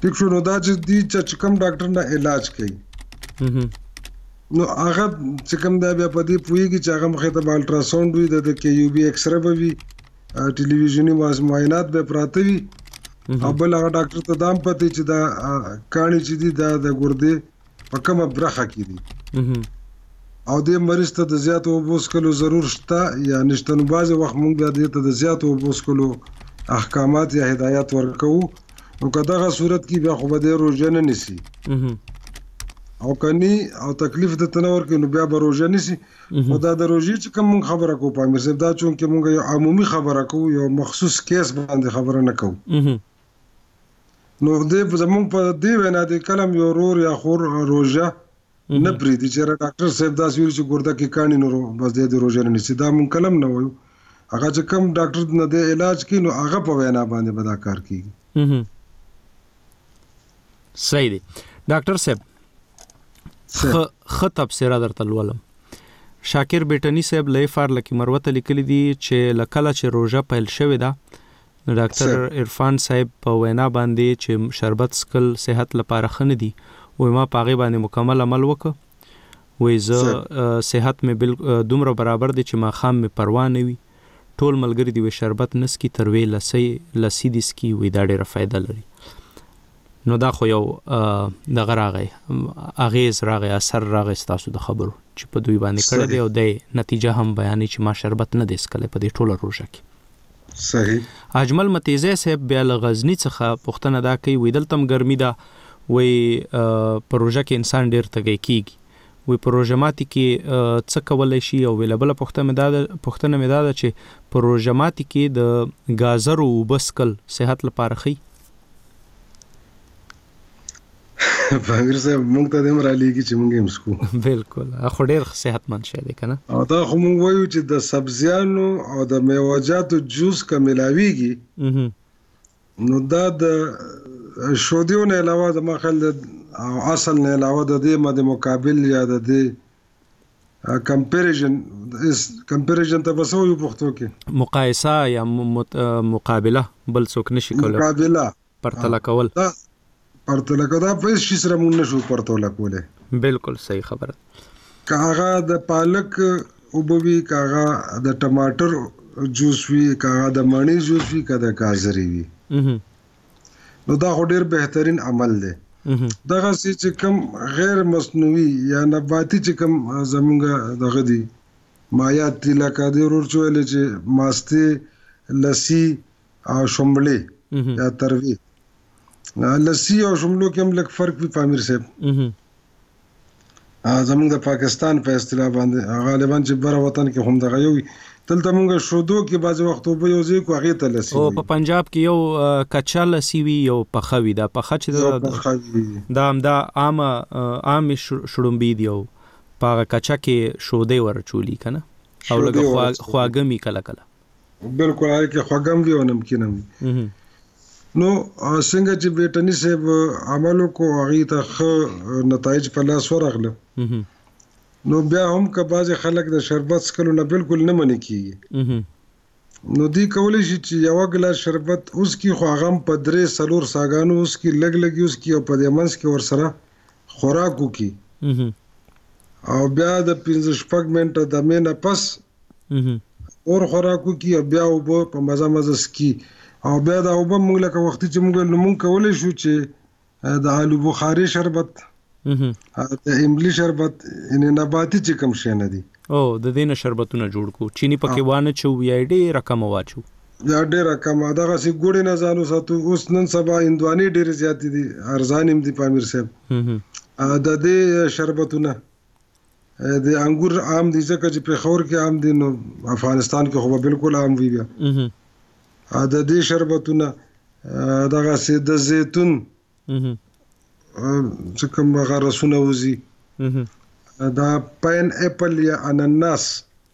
ټیک شو. نو دا چې دی چې کوم ډاکټر نه علاج کوي نو هغه چې کوم دا بیا په دې پوهیږي چې هغه مخې ته الټراساوند وي د کې یو بي ایکس ری وي ټلویزیونی معاینات به پراته وي او بل هغه ډاکټر ته دام پته چې دا کاڼي چې دي دا د ګردې په کومه برخه کې دي او د مریض ته د زیات اوبو څښلو ضرور شته یا نشته. نو بعضې وخت موږ بیا دې ته د زیات اوبو څښلو احکامات یا هدایات ورکوو. نو که دغه صورت کې بیا خو به دی روژه نه نیسي او کني او تکلیف د تنه ورکوي نو بیا به روژه نیسي. خو دا د روژې چې کوم موږ خبره کوو په امیر صاحب دا چونکې موږ یو عمومي خبره کوو یو مخصوص کیس باندې خبره نه کوو. نو دې زموږ په دې وینا د کلم یو رور یا خور روژه نه پریدي چې ډاکټر صاحب دا ویل چې ګرده کې کاڼي نورو بس د روژه نه نیسي دا مونږ کلم نه وایو. هغه چې کوم ډاکټر نه د علاج کوي نو هغه په وینا باندې به دا کار کوي. صحیح دی ډاکټر صاحب خ تبصره درته لولم. شاکر بیٹنی صاحب لې فار لکی مروته لیکلی دی چې لکله چې روژه پیل شوې ده نو ډاکټر عرفان صاحب په وینا باندې چې شربت سکل صحت لپاره ښه نه دي وای ما په هغې باندې مکمل عمل وکړه. وای زه صحت مې بل دومره برابر دی چې ماښام مې پروا نه وي. ټول ملګري دي وای شربت نه څکي تر وی لسی لسی دي څکي وای دا ډېره فایده لري. نو دا خو یو دغه راغی اغېز راغی اثر راغی ستاسو د خبرو چې په دوی باندې کړی دی او د نتیجه هم بیانې چې ما شربت نه دی څکلی په دې ټوله روژه کې. صحیح. اجمل متیزه صاحب بیا له غزني څخه پوښتنه دا کوي وی دلته هم ګرمي ده وی په روژه کې انسان ډېر تږی کیږي وی په روژه ماتي کې څه کولی شي او بله بله پوښتنه مې دا ده چې په روژه ماتي کې د ګازرو اوبه څښل صحت لپاره ښه امیر صاحب مونږ ته دې هم رالیږي چې مونږ هم څښو. بالکل خو ډېر صحتمند شی دی که نه. او دا خو مونږ وایو چې د سبزیانو او د میوه‌جاتو جوس که میلاویږي نو دا د شودیو نه علاوه د ما خیال او اصل نه علاوه د دې ماده مقابل یا د دې کمپیریزن کمپیریزن ته بس وایو پښتو کې مقایسه یا مقابله بل څوک نشي کولی مقابله پرتله کول پرتله کدا په هیڅ شي سره مونږ نشو پرتله کولی. بالکل صحیح خبره. که هغه د پالک اوبه وي که هغه د ټماټر جوس وي که هغه د مڼې جوس وي که د ګازرې وي نو دا خو ډېر بهترین عمل دی. دغسې چې کوم غیر مصنوعي یا نباتي چې کوم زمونږ دغه دي مایات دي لکه دې ورور چې ویلې چې ماستې لسی او شملې یا تروي لسی او شملو کې هم لږ فرق وي په امیر صاحب. زمونږ د پاکستان په اصطلاح باندې غالبا چې بره وطن کې هم دغه یو وي دلته مونږ شودو کې بعضې وخت اوبه یو ځای کړو هغې ته لسی وي. په پنجاب کې یو کچا لسی وي یو پخه وي. دا پخه چې دا همدا عامه عامې شړومبې دي او په هغه کچا کې شودې ورچولي که نه او لږه خواږه مي کله کله. بالکل هغې کې خواږه هم وي او نمکین هم وي. نو څنګه چې بیټني صاحب عمل وکړو هغې ته ښه نتایج په لاس ورغله نو بیا هم که بعضې خلک د شربت څښلو نه بالکل نه منې کېږي نو دوی کولی شي چې یوه ګلاس شربت وڅکي خو هغه هم په درې څلور ساګانو وڅکي لږ لږ یې وڅکي او په دې منځ کې ورسره خوراک وکړي او بیا د پنځه شپږ منټه دمې نه پس اور خوراک وکړي او بیا اوبه په مزه مزه څکي او بیا دا اوبه موږ لکه وختي چې موږ نو موږ کولی شو چې د آلو بخاري شربت د املی شربت یعنې نباتي چې کوم شی نه دي او د دې نه شربتونه جوړ کړو چینی پکې وانه چو یا ډېره کمه واچو یا ډېره کمه دغسې ګوړې نه ځان وساتو. اوس نن سبا هندوانې ډېرې زیاتې دي ارزان هم دي په امیر صاحب. د دې شربتونه د انګور عام دي ځکه چې پېښور کې عام دي نو افغانستان کې خو به بالکل عام وي. بیا د دې شربتونه دغسې د زیتون چې کوم هغه رسونه وځي دا پاین اپل یا اناناس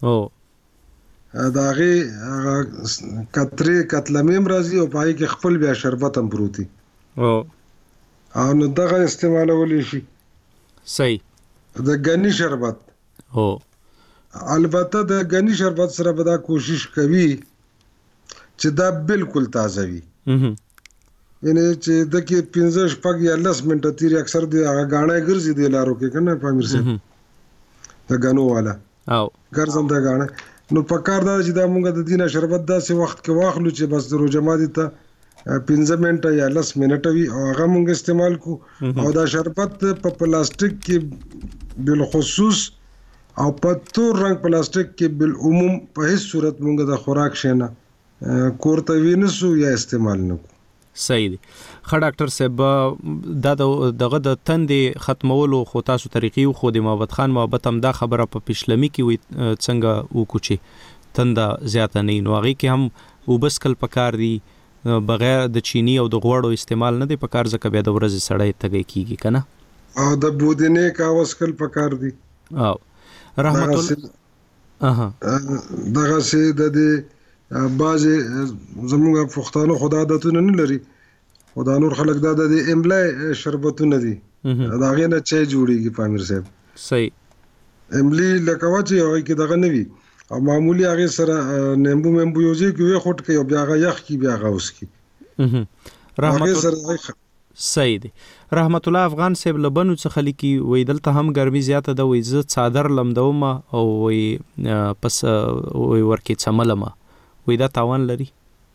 د هغې هغه کترې کتلمې هم راځي او په هغې کې خپل بیا شربت هم پروت وي او نو دغه استعمالولی شي. صحیح. د ګني شربت البته د ګني شربت سره به دا کوشش کوي چې دا بالکل تازه وي یعنی چې د کې پنځه شپږ یا لس منټه تیر اکثر دی هغه غاڼه ګرځي دی لارو کې کنه پامیر صاحب د غنو والا او ګرځم د غاڼه نو پکار دا چې دا مونږ د دینه شربت داسې وخت کې واخلو چې بس د روزه مادي ته پنځه منټه یا لس منټه وي او هغه مونږ استعمال کو او دا شربت په پلاستیک کې بالخصوص او په تور رنگ پلاستیک کې بالعموم په هیڅ صورت مونږ د خوراک شنه کوړته وینسو یا استعمال نه کو. صحیح دی. خا ډاکټر صاحب دا دغه د تندې ختمولو خو تاسو طریقې خو د محمد خان محبت هم دا خبره په پښلمی کې وي څنګه وکوچی تنده زیاته نه نو هغه کې هم وبسکل پکار دی بغیر د چینی او د غوړو استعمال نه دی پکار ځکه بیا د ورځې سړی تګي کیږي کنه او د بودینه کا وسکل پکار دی. او رحمت الله اها دغه سي د دې بعضی زموږ پښتانه خدا عادتونه نه لري خدا نور خلک دا د املا شربتونه دي دا غینه چای جوړیږي پامیر صاحب. صحیح املی لکه واچي هغه کې دغه نوي او معمولی هغه سره نیمبو ممبو یوځي کې وي خټ کې او بیا هغه یخ کې بیا هغه اوس کې رحمت الله. صحیح دی. رحمت الله افغان صاحب لبنو څخه لیکي وې دلته هم ګرمي زیاته ده وې ز صادر لمدوم او وې پس وې ورکی چملم وې دا تاوان لري.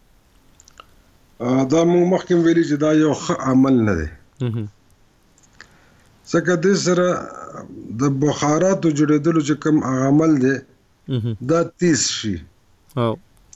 دا موږ مخکې ویلي چې دا یو ښه عمل نه دی ځکه د سره د بخاراتو جوړېدلو چې کوم عمل دی دا تیز شي او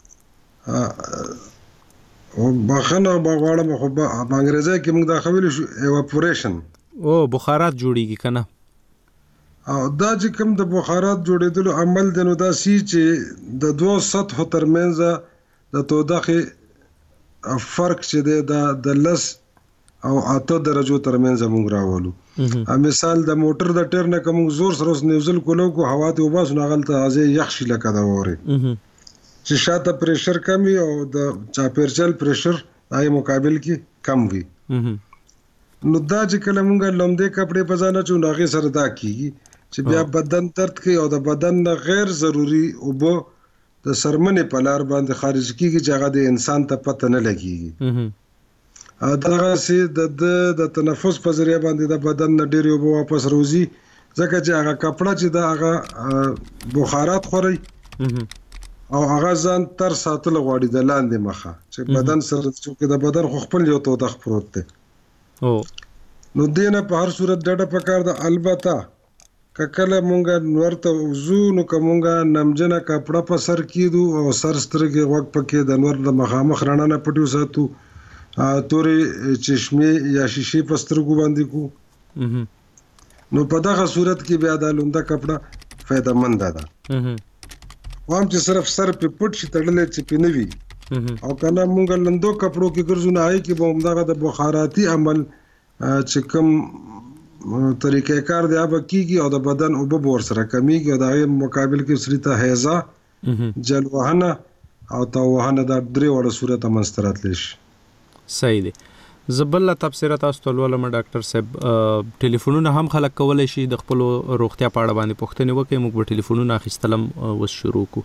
او بخنه بغواړم خو په انګریزي کې موږ دا خبرې شو ایواپوریشن او بخارات جوړیږي کنه او دا چې کوم د بخارات جوړېدلو عمل دی نو دا سی چې د دوه سطحو ترمنځ د تودوخه فرق چې دی دا د لس او اته درجو ترمنځ موږ راولو. مثال د موټر د ټیر نه کوم زور سره نیوزل کولو کو هوا ته وباس نو غلطه ازي یخ شي لکه دا وره چې شاته پریشر کم وي او د چاپیرچل پریشر دای مقابل کې کم وي نو دا چې کله موږ لومده کپڑے پزانه چون هغه سره دا کیږي چې بیا بدن درد کوي او د بدن نه غیر ضروری او بو د سرمنې په لار باندې خارج کیږي چې هغه د انسان ته پته نه لګيږي. ا دغه سي د د تنفس په ذریعہ باندې د بدن نه ډیر یو واپس روزي ځکه چې هغه کپڑا چې د هغه بخارات خوري او هغه ځان تر ساتل غواړي د لاندې مخه چې بدن سره چې د بدن خو خپل یو توتخ پروت دی. او نو دینه په هر صورت ډډه پکار ده البته کله مونږه نورته وزو نو کومه نمجنه کپڑا په سر کیدو او سر سترګې وق پکې د نور د مخامخ رڼا نه پټیو ساتو تورې چشمه یا شیشې په سترګو باندې کو نو په دغه صورت کې بیا د لونده کپڑا فائدہ مند ده وام چې صرف سر په پټ شي تړلې چې پینوي او کنه مونږ لندو کپړو کې ګرځو نه آی کې به همدغه د بخاراتي عمل چې کوم طریقې کار دی هغه کیږي او د بدن او به ور سره کمیږي او د مقابل کې سریته هیزه جل وهنه او تا وهنه د درې وړه صورت منسترات لشي. صحیح دی. زبل تفسیر تاسو ته ولوم ډاکټر صاحب ټلیفونونه هم خلک کولای شي د خپل روغتیا په اړه باندې پوښتنه وکړي موږ په ټلیفونونو اخیستلم وس شروع کو.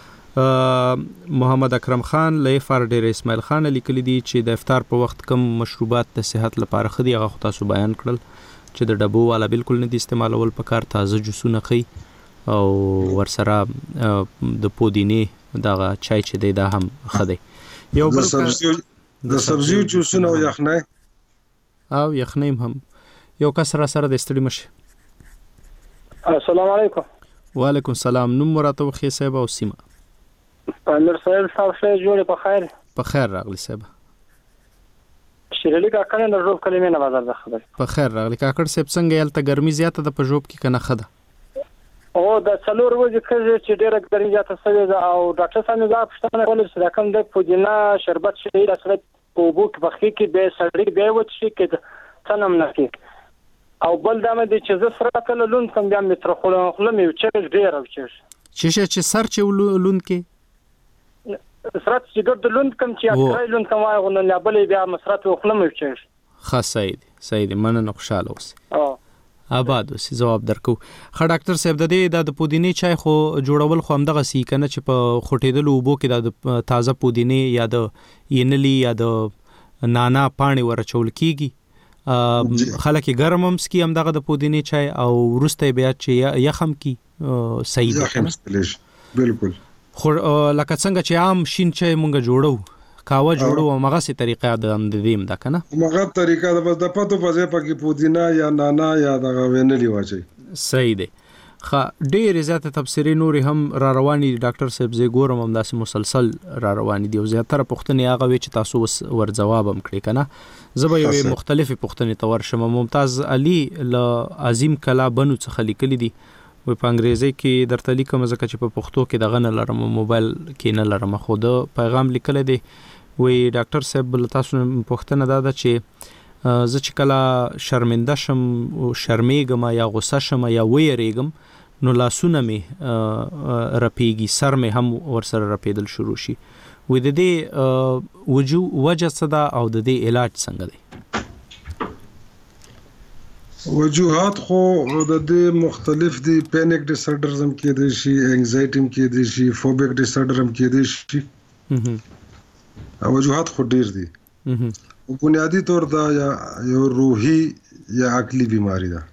محمد اکرم خان لیفر ډیر اسماعیل خان لیکلی دی چې د افطار په وخت کم مشروبات د صحت لپاره خدي هغه تاسو بیان کړل چې د ډبو والا بالکل نه دي استعمالول پکار تازه جوسونه خي او ورسره د پودینه دغه چای چې دی دا هم خدي یو بل د سبزی جوسونه او یخنۍ او یخنۍ هم یو کس را سره د استړي مشه. السلام علیکم. وعلیکم السلام. نوم مراتب خې صاحب او سیمه امیر صاحب تاسو جوړ په خیر په خیر راغلی صاحب. شیرلی کاکړ نه روب کلمې نه بازار ده خبر په خیر راغلی کاکړ صاحب څنګه یالته ګرمي زیاته د پجوب کې کنه خده او د څلور ورځې کړي چې ډیره ګرمي زیاته شوې ده او ډاکټر صاحب دا پښتنه کول چې کوم د پودینه شربت شي د سره په بوک بخې کې به سړی به وڅ شي کې څنم نه کې او بل دا مې چې زه سره کله لون کوم بیا مې تر خلم خلم چې ډیر او چې چې چې سر چې لون کې مسرات چې ګرد لوند کم چې اکرای لوند کم وای غو نه بلې بیا مسرات وخلم وچش خاص سید سید مننه خوشاله اوس او آباد اوس جواب درکو. خا ډاکټر صاحب د دې د پودینه چای خو جوړول خو همدغه سی کنه چې په خټېدل وبو کې د تازه پودینه یا د ینلی یا د نانا پاڼې ورچول کیږي خلک ګرم هم سکي هم دغه د پودینې چای او وروسته بیا چې یخم کی صحیح ده بالکل. خو لکه څنګه چې عام شین چای مونږ جوړو کاوه جوړو او مغه سي طریقه د هم د دیم ده کنه مغه طریقه د بس د پتو په ځای پکې پودینا یا نانا یا دغه وینلی واچي. صحیح دی. خا ډېر زیاته تفسیری نوري هم را رواني ډاکټر صاحب زه ګورم هم داسې مسلسل را رواني دي او زیاتره پوښتنې هغه وی چې تاسو ور جواب هم کړی کنه زه به یو مختلفې پوښتنې تور شم. ممتاز علي ل عظیم کلا بنو څخه لیکلي دي و په انګریزي کې درته لیکم ځکه چې په پښتو کې دغه نه لرم موبایل کې نه لرم خو د پیغام لیکل دي وی ډاکټر صاحب بل تاسو پوښتنه دا ده چې زه چې کله شرمنده شم او شرمېږم یا غوسه شم یا ویریږم نو لاسونه می رپیږي سر می هم ورسره رپیدل شروع شي و د دې وجو وجه څه ده او د دې علاج څنګه دی؟ وجوهات خو د دې مختلف دي. پینیک ډیس آرډر هم کېدای شي انگزایټي هم کېدای شي فوبیک ډیس آرډر هم کېدای شي. وجوهات خو ډیر دي. بنیادی طور دا یو روحي یا عقلي بیماری ده.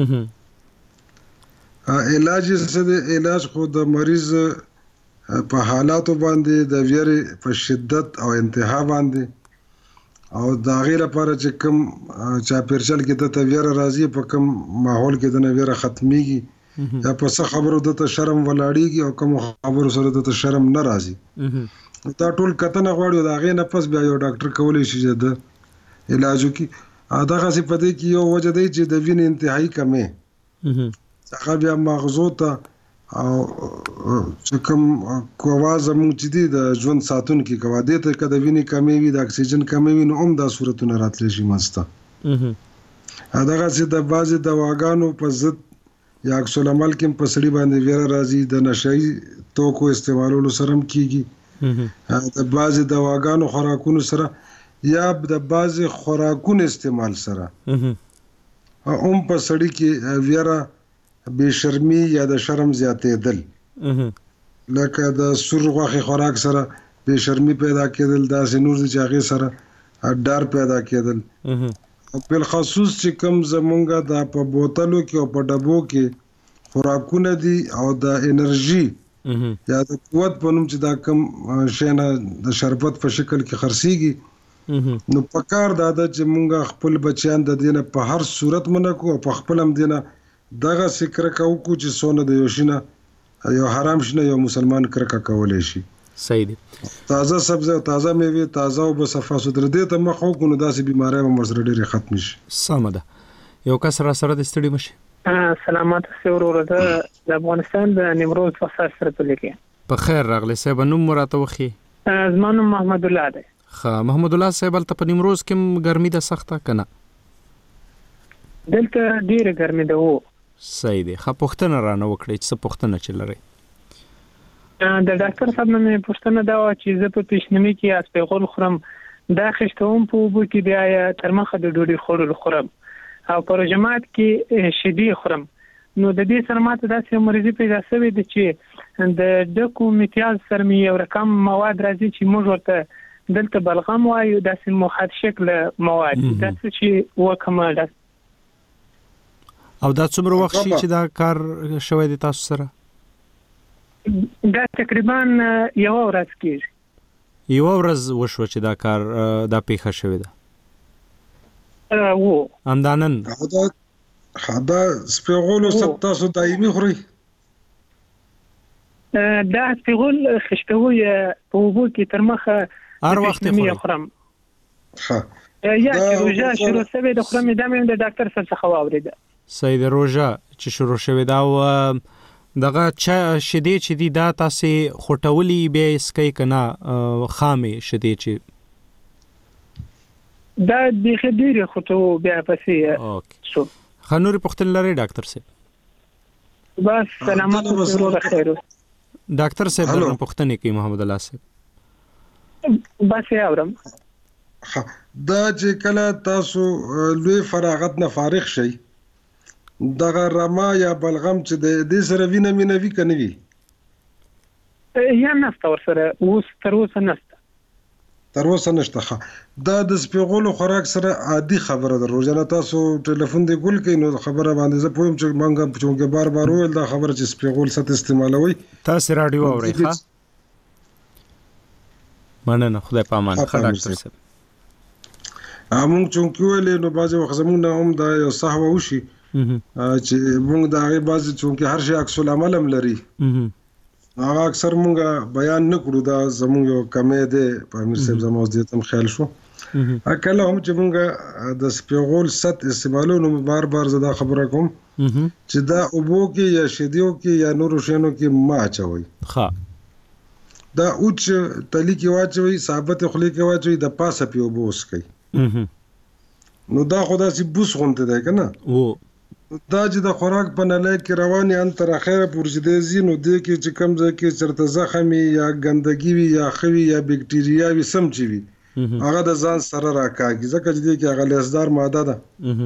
علاج څه دی؟ علاج خو د مریض په حالاتو باندې د ویری په شدت او انتها باندې او د غیر لپاره چې کوم چاپیرچل کې د ویره راځي په کوم ماحول کې د ویره ختميږي یا په څه خبرو د شرم ولاړیږي او کوم خبرو سره د شرم نه راځي دا ټول کتنه غواړي دا غي نه پس بیا یو ډاکټر کولای شي چې د علاج کوي. دا غسی په دې کې یو وجه دی چې د وینې انتهایی کمه هغه بیا مغزو ته او چې کوم کووا زموږ چې دي د ژوند ساتون کې کووا دي ته کده ویني کمې وي د اکسیجن کمې وي نو هم دا صورتونه راتلی شي مسته. هغه چې د بعضې دواګانو په ضد یا عکس العمل کې په سړي باندې ویره راځي د نشهیي توکو استعمالولو سره هم کېږي د بعضې دواګانو خوراکونو سره یا د بعضې خوراکونو استعمال سره هم په سړي کې ویره بے شرمی یا د شرم زیاتېدل لکه د سور غوښې خوراک سره بے شرمی پیدا کېدل داسې نور دي چې هغې سره ډار پیدا کېدل بالخصوص چې کوم زمونږ د په بوتلو کې او په ډبو کې خوراکونه دي او د انرژي یا د قوت په نوم چې دا کوم شی نه د شربت په شکل کې خرڅېږي نو پکار دا ده چې مونږ خپل بچیان د دې نه په هر صورت منع کړو او په خپل هم دې نه دغه سکر کو کو چې سونه د یوشینه یو حرام شنه یو مسلمان کرکه کولای شي. صحیح دي. تازه سبزی تازه میوه تازه او بصفا سودره دې ته مخ کو نو داسې بیماری به مرسره ډېر ختم شي. سم ده. یو کس را سره د ستړي مشي. سلامات سورو د افغانستان د نیمروز په سر سره پلیکي. په خیر راغلی صاحب نوم مراته وخی. زمانو محمد الله ده. خا محمد الله صاحب ته په نیمروز کې ګرمي ده سخته کنه. دلته ډیره ګرمي ده وو. صحیح دی. خا پوښتنه رانه وکړئ چې څه پوښتنه چې لري. د ډاکټر صاحب نه پوښتنه دا و چې زه په پیشنمی کې اسپغول خورم دا خښتوم په وبو کې بیا تر مخه د ډوډۍ خوړل خورم او پر جماعت کې شیدې خورم نو د دې سره ماته داسې مریضي پیدا شوې ده چې د ډکو میتیاز سره مې یو رقم مواد راځي چې موږ ورته دلته بلغم وایو داسې موحد شکل مواد داسې چې وکمه او دا څومره وخت شي چې دا کار شوی دی تاسو سره؟ دا تقریبا یو ورځ کېږي. یو ورځ وشوه چې دا کار دا پیښه شوې ده؟ وو. همدانن؟ دا سپېغول اوس تاسو دایمي خورئ؟ دا سپېغول خښتوي په اوبو کې تر مخه هر وخت یې خورم. یا چې روژه شروع شوې ده خورم دا مې د ډاکټر صاحب څخه واورېده. صحیح د روژه چې شروع شوې دا او دغه چا شیدې چې دي دا تاسې خوټولي بیا یې څښئ که نه خامې شیدې چې دا بیخي ډېرې خوټو بیا پسې شو. ښه نورې پوښتنې لرئ ډاکټر صاحب؟ بس سلامت وروره خیر. ډاکټر صاحب درنه پوښتنې کوي محمد الله صاحب. بس یې اورم. دا چې کله تاسو لوی فراغت نه فارغ شئ دغه رما یا بلغم چې د دې سره وینه مینه وي کنه وي یا نسته ورسره اوس تر اوسه نسته. تر اوسه نشته. دا د سپیغولو خوراک سره عادي خبره ده. روزانه تاسو ټلیفون دی ګول کوي نو خبره باندې زه پوهم چې مونږ په چونګه بار بار ویل دا خبره چې سپیغول ست استعمالوي. تاسو رادیو اورئ ښه؟ مننه، خدای پامان. ښه ډاکټر صاحب مونږ چونکه ویل نو بعضې وخت زمونږ نه هم دا یو سهوه وشي چې مونږ د هغې بعضې چونکه هر شي عکس العمل هم لري هغه اکثر مونږ بیان نه کړو. دا زمونږ یو کمی دی په امیر صاحب زما اوس دې ته هم خیال شو. کله هم چې مونږ د سپیغول ست استعمالو نو بار بار زه دا خبره کوم چې دا اوبو کې یا شیدیو کې یا نورو شیانو کې مه اچوئ. دا اوچ تلی کې واچوئ، ثابت خولې کې واچوئ، د پاسه پې اوبه وڅښئ. نو دا خو داسې بوس غوندې دی که نه؟ دا چې د خوراک په نلی کې روانې ان تر اخره پورې چې دی ځي نو دې کې چې کوم ځای کې چېرته زخم وي یا ګندګي وي یا ښه وي یا بکټیریا وي سم چې وي هغه د ځان سره راکاږي، ځکه چې دې کې هغه لیزدار ماده ده.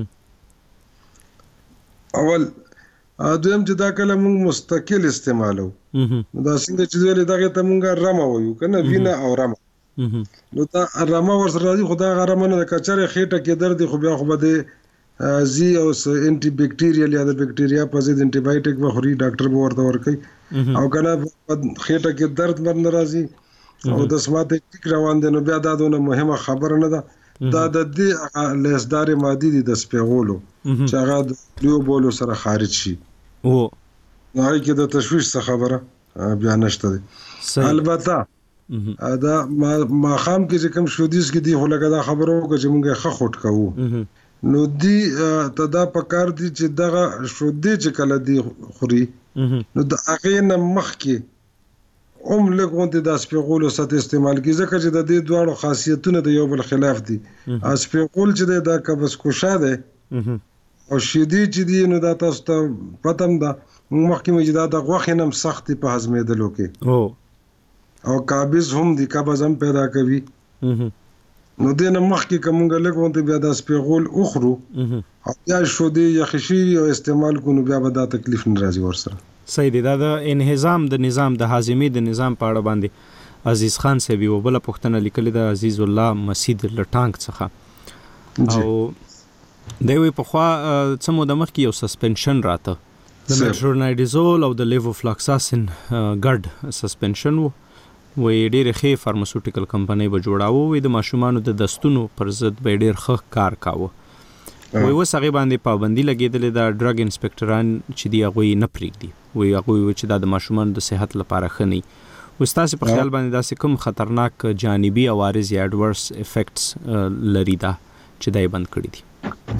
اول دویم چې دا کله موږ مستقل استعمالو دا څنګه چې ویلې دغې ته موږ رمه وایو که نه، وینه او رمه. نو دا رمه ورسره راځي خو دا هغه رمه نه ده. که چېرې خېټه کې درد خو بیا خو به دی زی او انټي بکټیریل یا د بکټیریا په ضد انټي بایوټیک به خوري، ډاکټر به ورته ورکوي. او که نه خېټه کې درد مرنه راځي او د سماعت ټیک روان دی نو بیا دا دونه مهمه خبره نه ده. دا د دې لیزدارې مادې دي د سپیغولو چې هغه د خولې بولو سره خارج شي. نو هغې کې د تشویش څه خبره بیا نشته دی. البته دا ماښام کې چې کوم شودیز کې دي خو لکه دا خبره وکړه چې مونږ یې ښه خوټ کوو نو دی ته دا پکار دي چې دغه شودې چې کله دی خوري نو د هغې نه مخکې هم لږ غوندې د سپیغولو ست استعمال کړي، ځکه چې د دې دواړو خاصیتونه د یو بل خلاف دي. سپیغول چې دی دا کبسکوشا دی او شیدې چې دي نو دا تاسو ته پته هم ده مونږ مخکې مو چې دا د غوښې نه هم سخت دي په هضمېدلو کې او قابض هم دي، قبض هم پیدا کوي. نو دې نه مخکې که مونږ لږ غوندې بیا دا سپیغول وخورو او بیا شودې یخې شوي او استعمال کړو نو بیا به دا تکلیف نه راځي ورسره. صحیح دی. دا د انهضام د نظام د هاضمې د نظام په اړه باندې عزیز خان صاحب یوه بله پوښتنه لیکلې ده عزیز الله مسید له ټانک څخه، او دی وایي پخوا څه موده مخکې یو سسپنشن راته د میټرونایډیزول او د لیوفلاکساسین ګډ سسپنشن و، وایي ډېرې ښې فارماسوټیکل کمپنۍ به جوړاوه، وایي د ماشومانو د دستونو پر ضد به یې ډېر ښه کار کاوه. وایي اوس هغې باندې پابندي لګېدلې ده، ډرګ انسپکټران چې دي هغوی نه پرېږدي. وایي هغوی وایي چې دا د ماشومانو د صحت لپاره ښه نه وي. اوس تاسې په خیال باندې داسې کوم خطرناک جانبي عوارض یا اډورس افیکټس لري دا چې دا یې بند کړي دي؟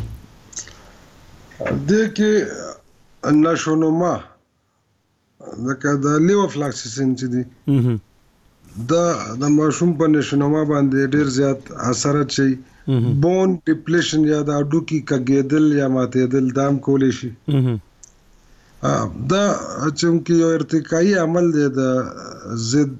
دې کې نشونما لکه د لیوفلاکساسین چې دي دا د ماشوم په نشونما باندې ډېر زیات اثر اچوي. بون ډیپلیشن یا د هډوکي کږېدل یا ماتېدل دا هم کولی شي. دا چونکې یو ارتقایي عمل دی د ضد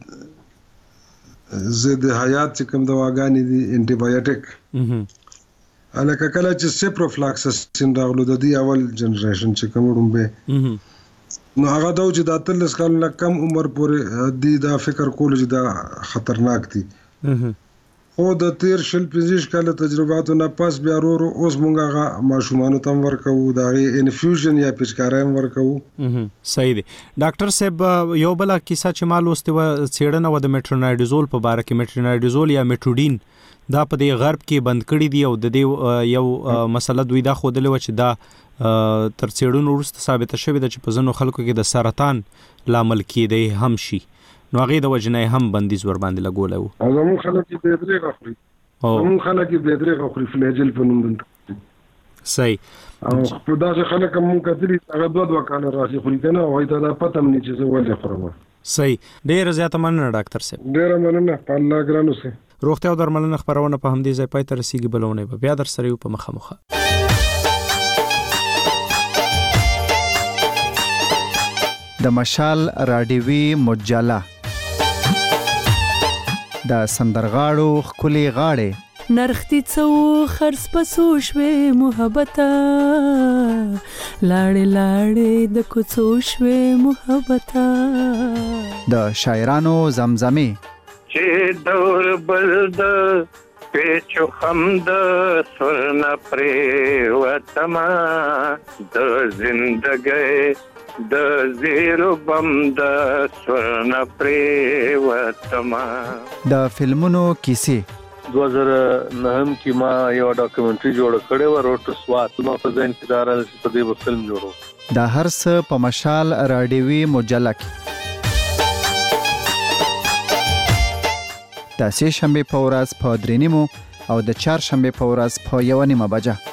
ضد حیات چې کوم دواګانې دي انټي بایوټیک، لکه کله چې سپروفلاکساسین راغلو د دې اول جنریشن چې کوم وړومبی نو هغه دا و چې د اتلس کالو نه کم عمر پورې دي دا فکر کولو چې دا خطرناک دي. خو د تیر شل پنځه کاله تجرباتو نه پس بیا ورو ورو اوس مونږ هغه ماشومانو ته هم ورکوو، د هغې انفیوژن یا پیچکاری هم ورکوو. صحیح دی. ډاکټر صاحب یو بله کیسه چې ما لوستې وه څېړنه وه د میټرونایډیزول په باره کې. میټرونایډیزول یا میټوډین دا په دې غرب کې بند کړي دي او د دې یو مسله دوی دا ښودلې وه چې دا تر څېړنو وروسته ثابته شوې ده چې په ځینو خلکو کې د سرطان لامل کېدی هم شي، نو هغې د وجې نه یې هم بندیز ورباندې لګولی و. زموږ خلک یې بېدرېغه خوري، زموږ خلک یې بېدرېغه خوري، فلیجل په نوم دلته. صحیح. او داسې خلک هم مونږ کتلي هغه دوه دوه کاله راسي خوري که نه، هغوی ته دا پته هم نه چې زه ولې خورم. صحیح. ډېره زیاته مننه ډاکټر صاحب. ډېره مننه، په الله ګران اوسئ. روغتیا او درملنه خپرونه په همدې ځای پای ته رسېږي. بله اونۍ به بیا در سره یو په مخامخه. د مشال راډیوي مجله د سندرغاړو ښکلې غاړې نرختی څو خرڅ پسو شوې محبته لاړې لاړې د کوڅو شوې محبته د شاعرانو زمزمې چې دور بل د پیچو خم د سورنا پریوتما د زندګۍ د زیرو بم د سورنا پریوتما. د فلمونو کیسې دو هزار نه کې ما یو ډاکومنټري جوړ کړی و روټ سوات ما په ځین کې دارا په دې په فلم جوړو. دا هر څه په مشال راډیوي مجله کې د سه شنبه په ورځ په درې نیمو او د چهار شنبه په ورځ په یو نیمه بجه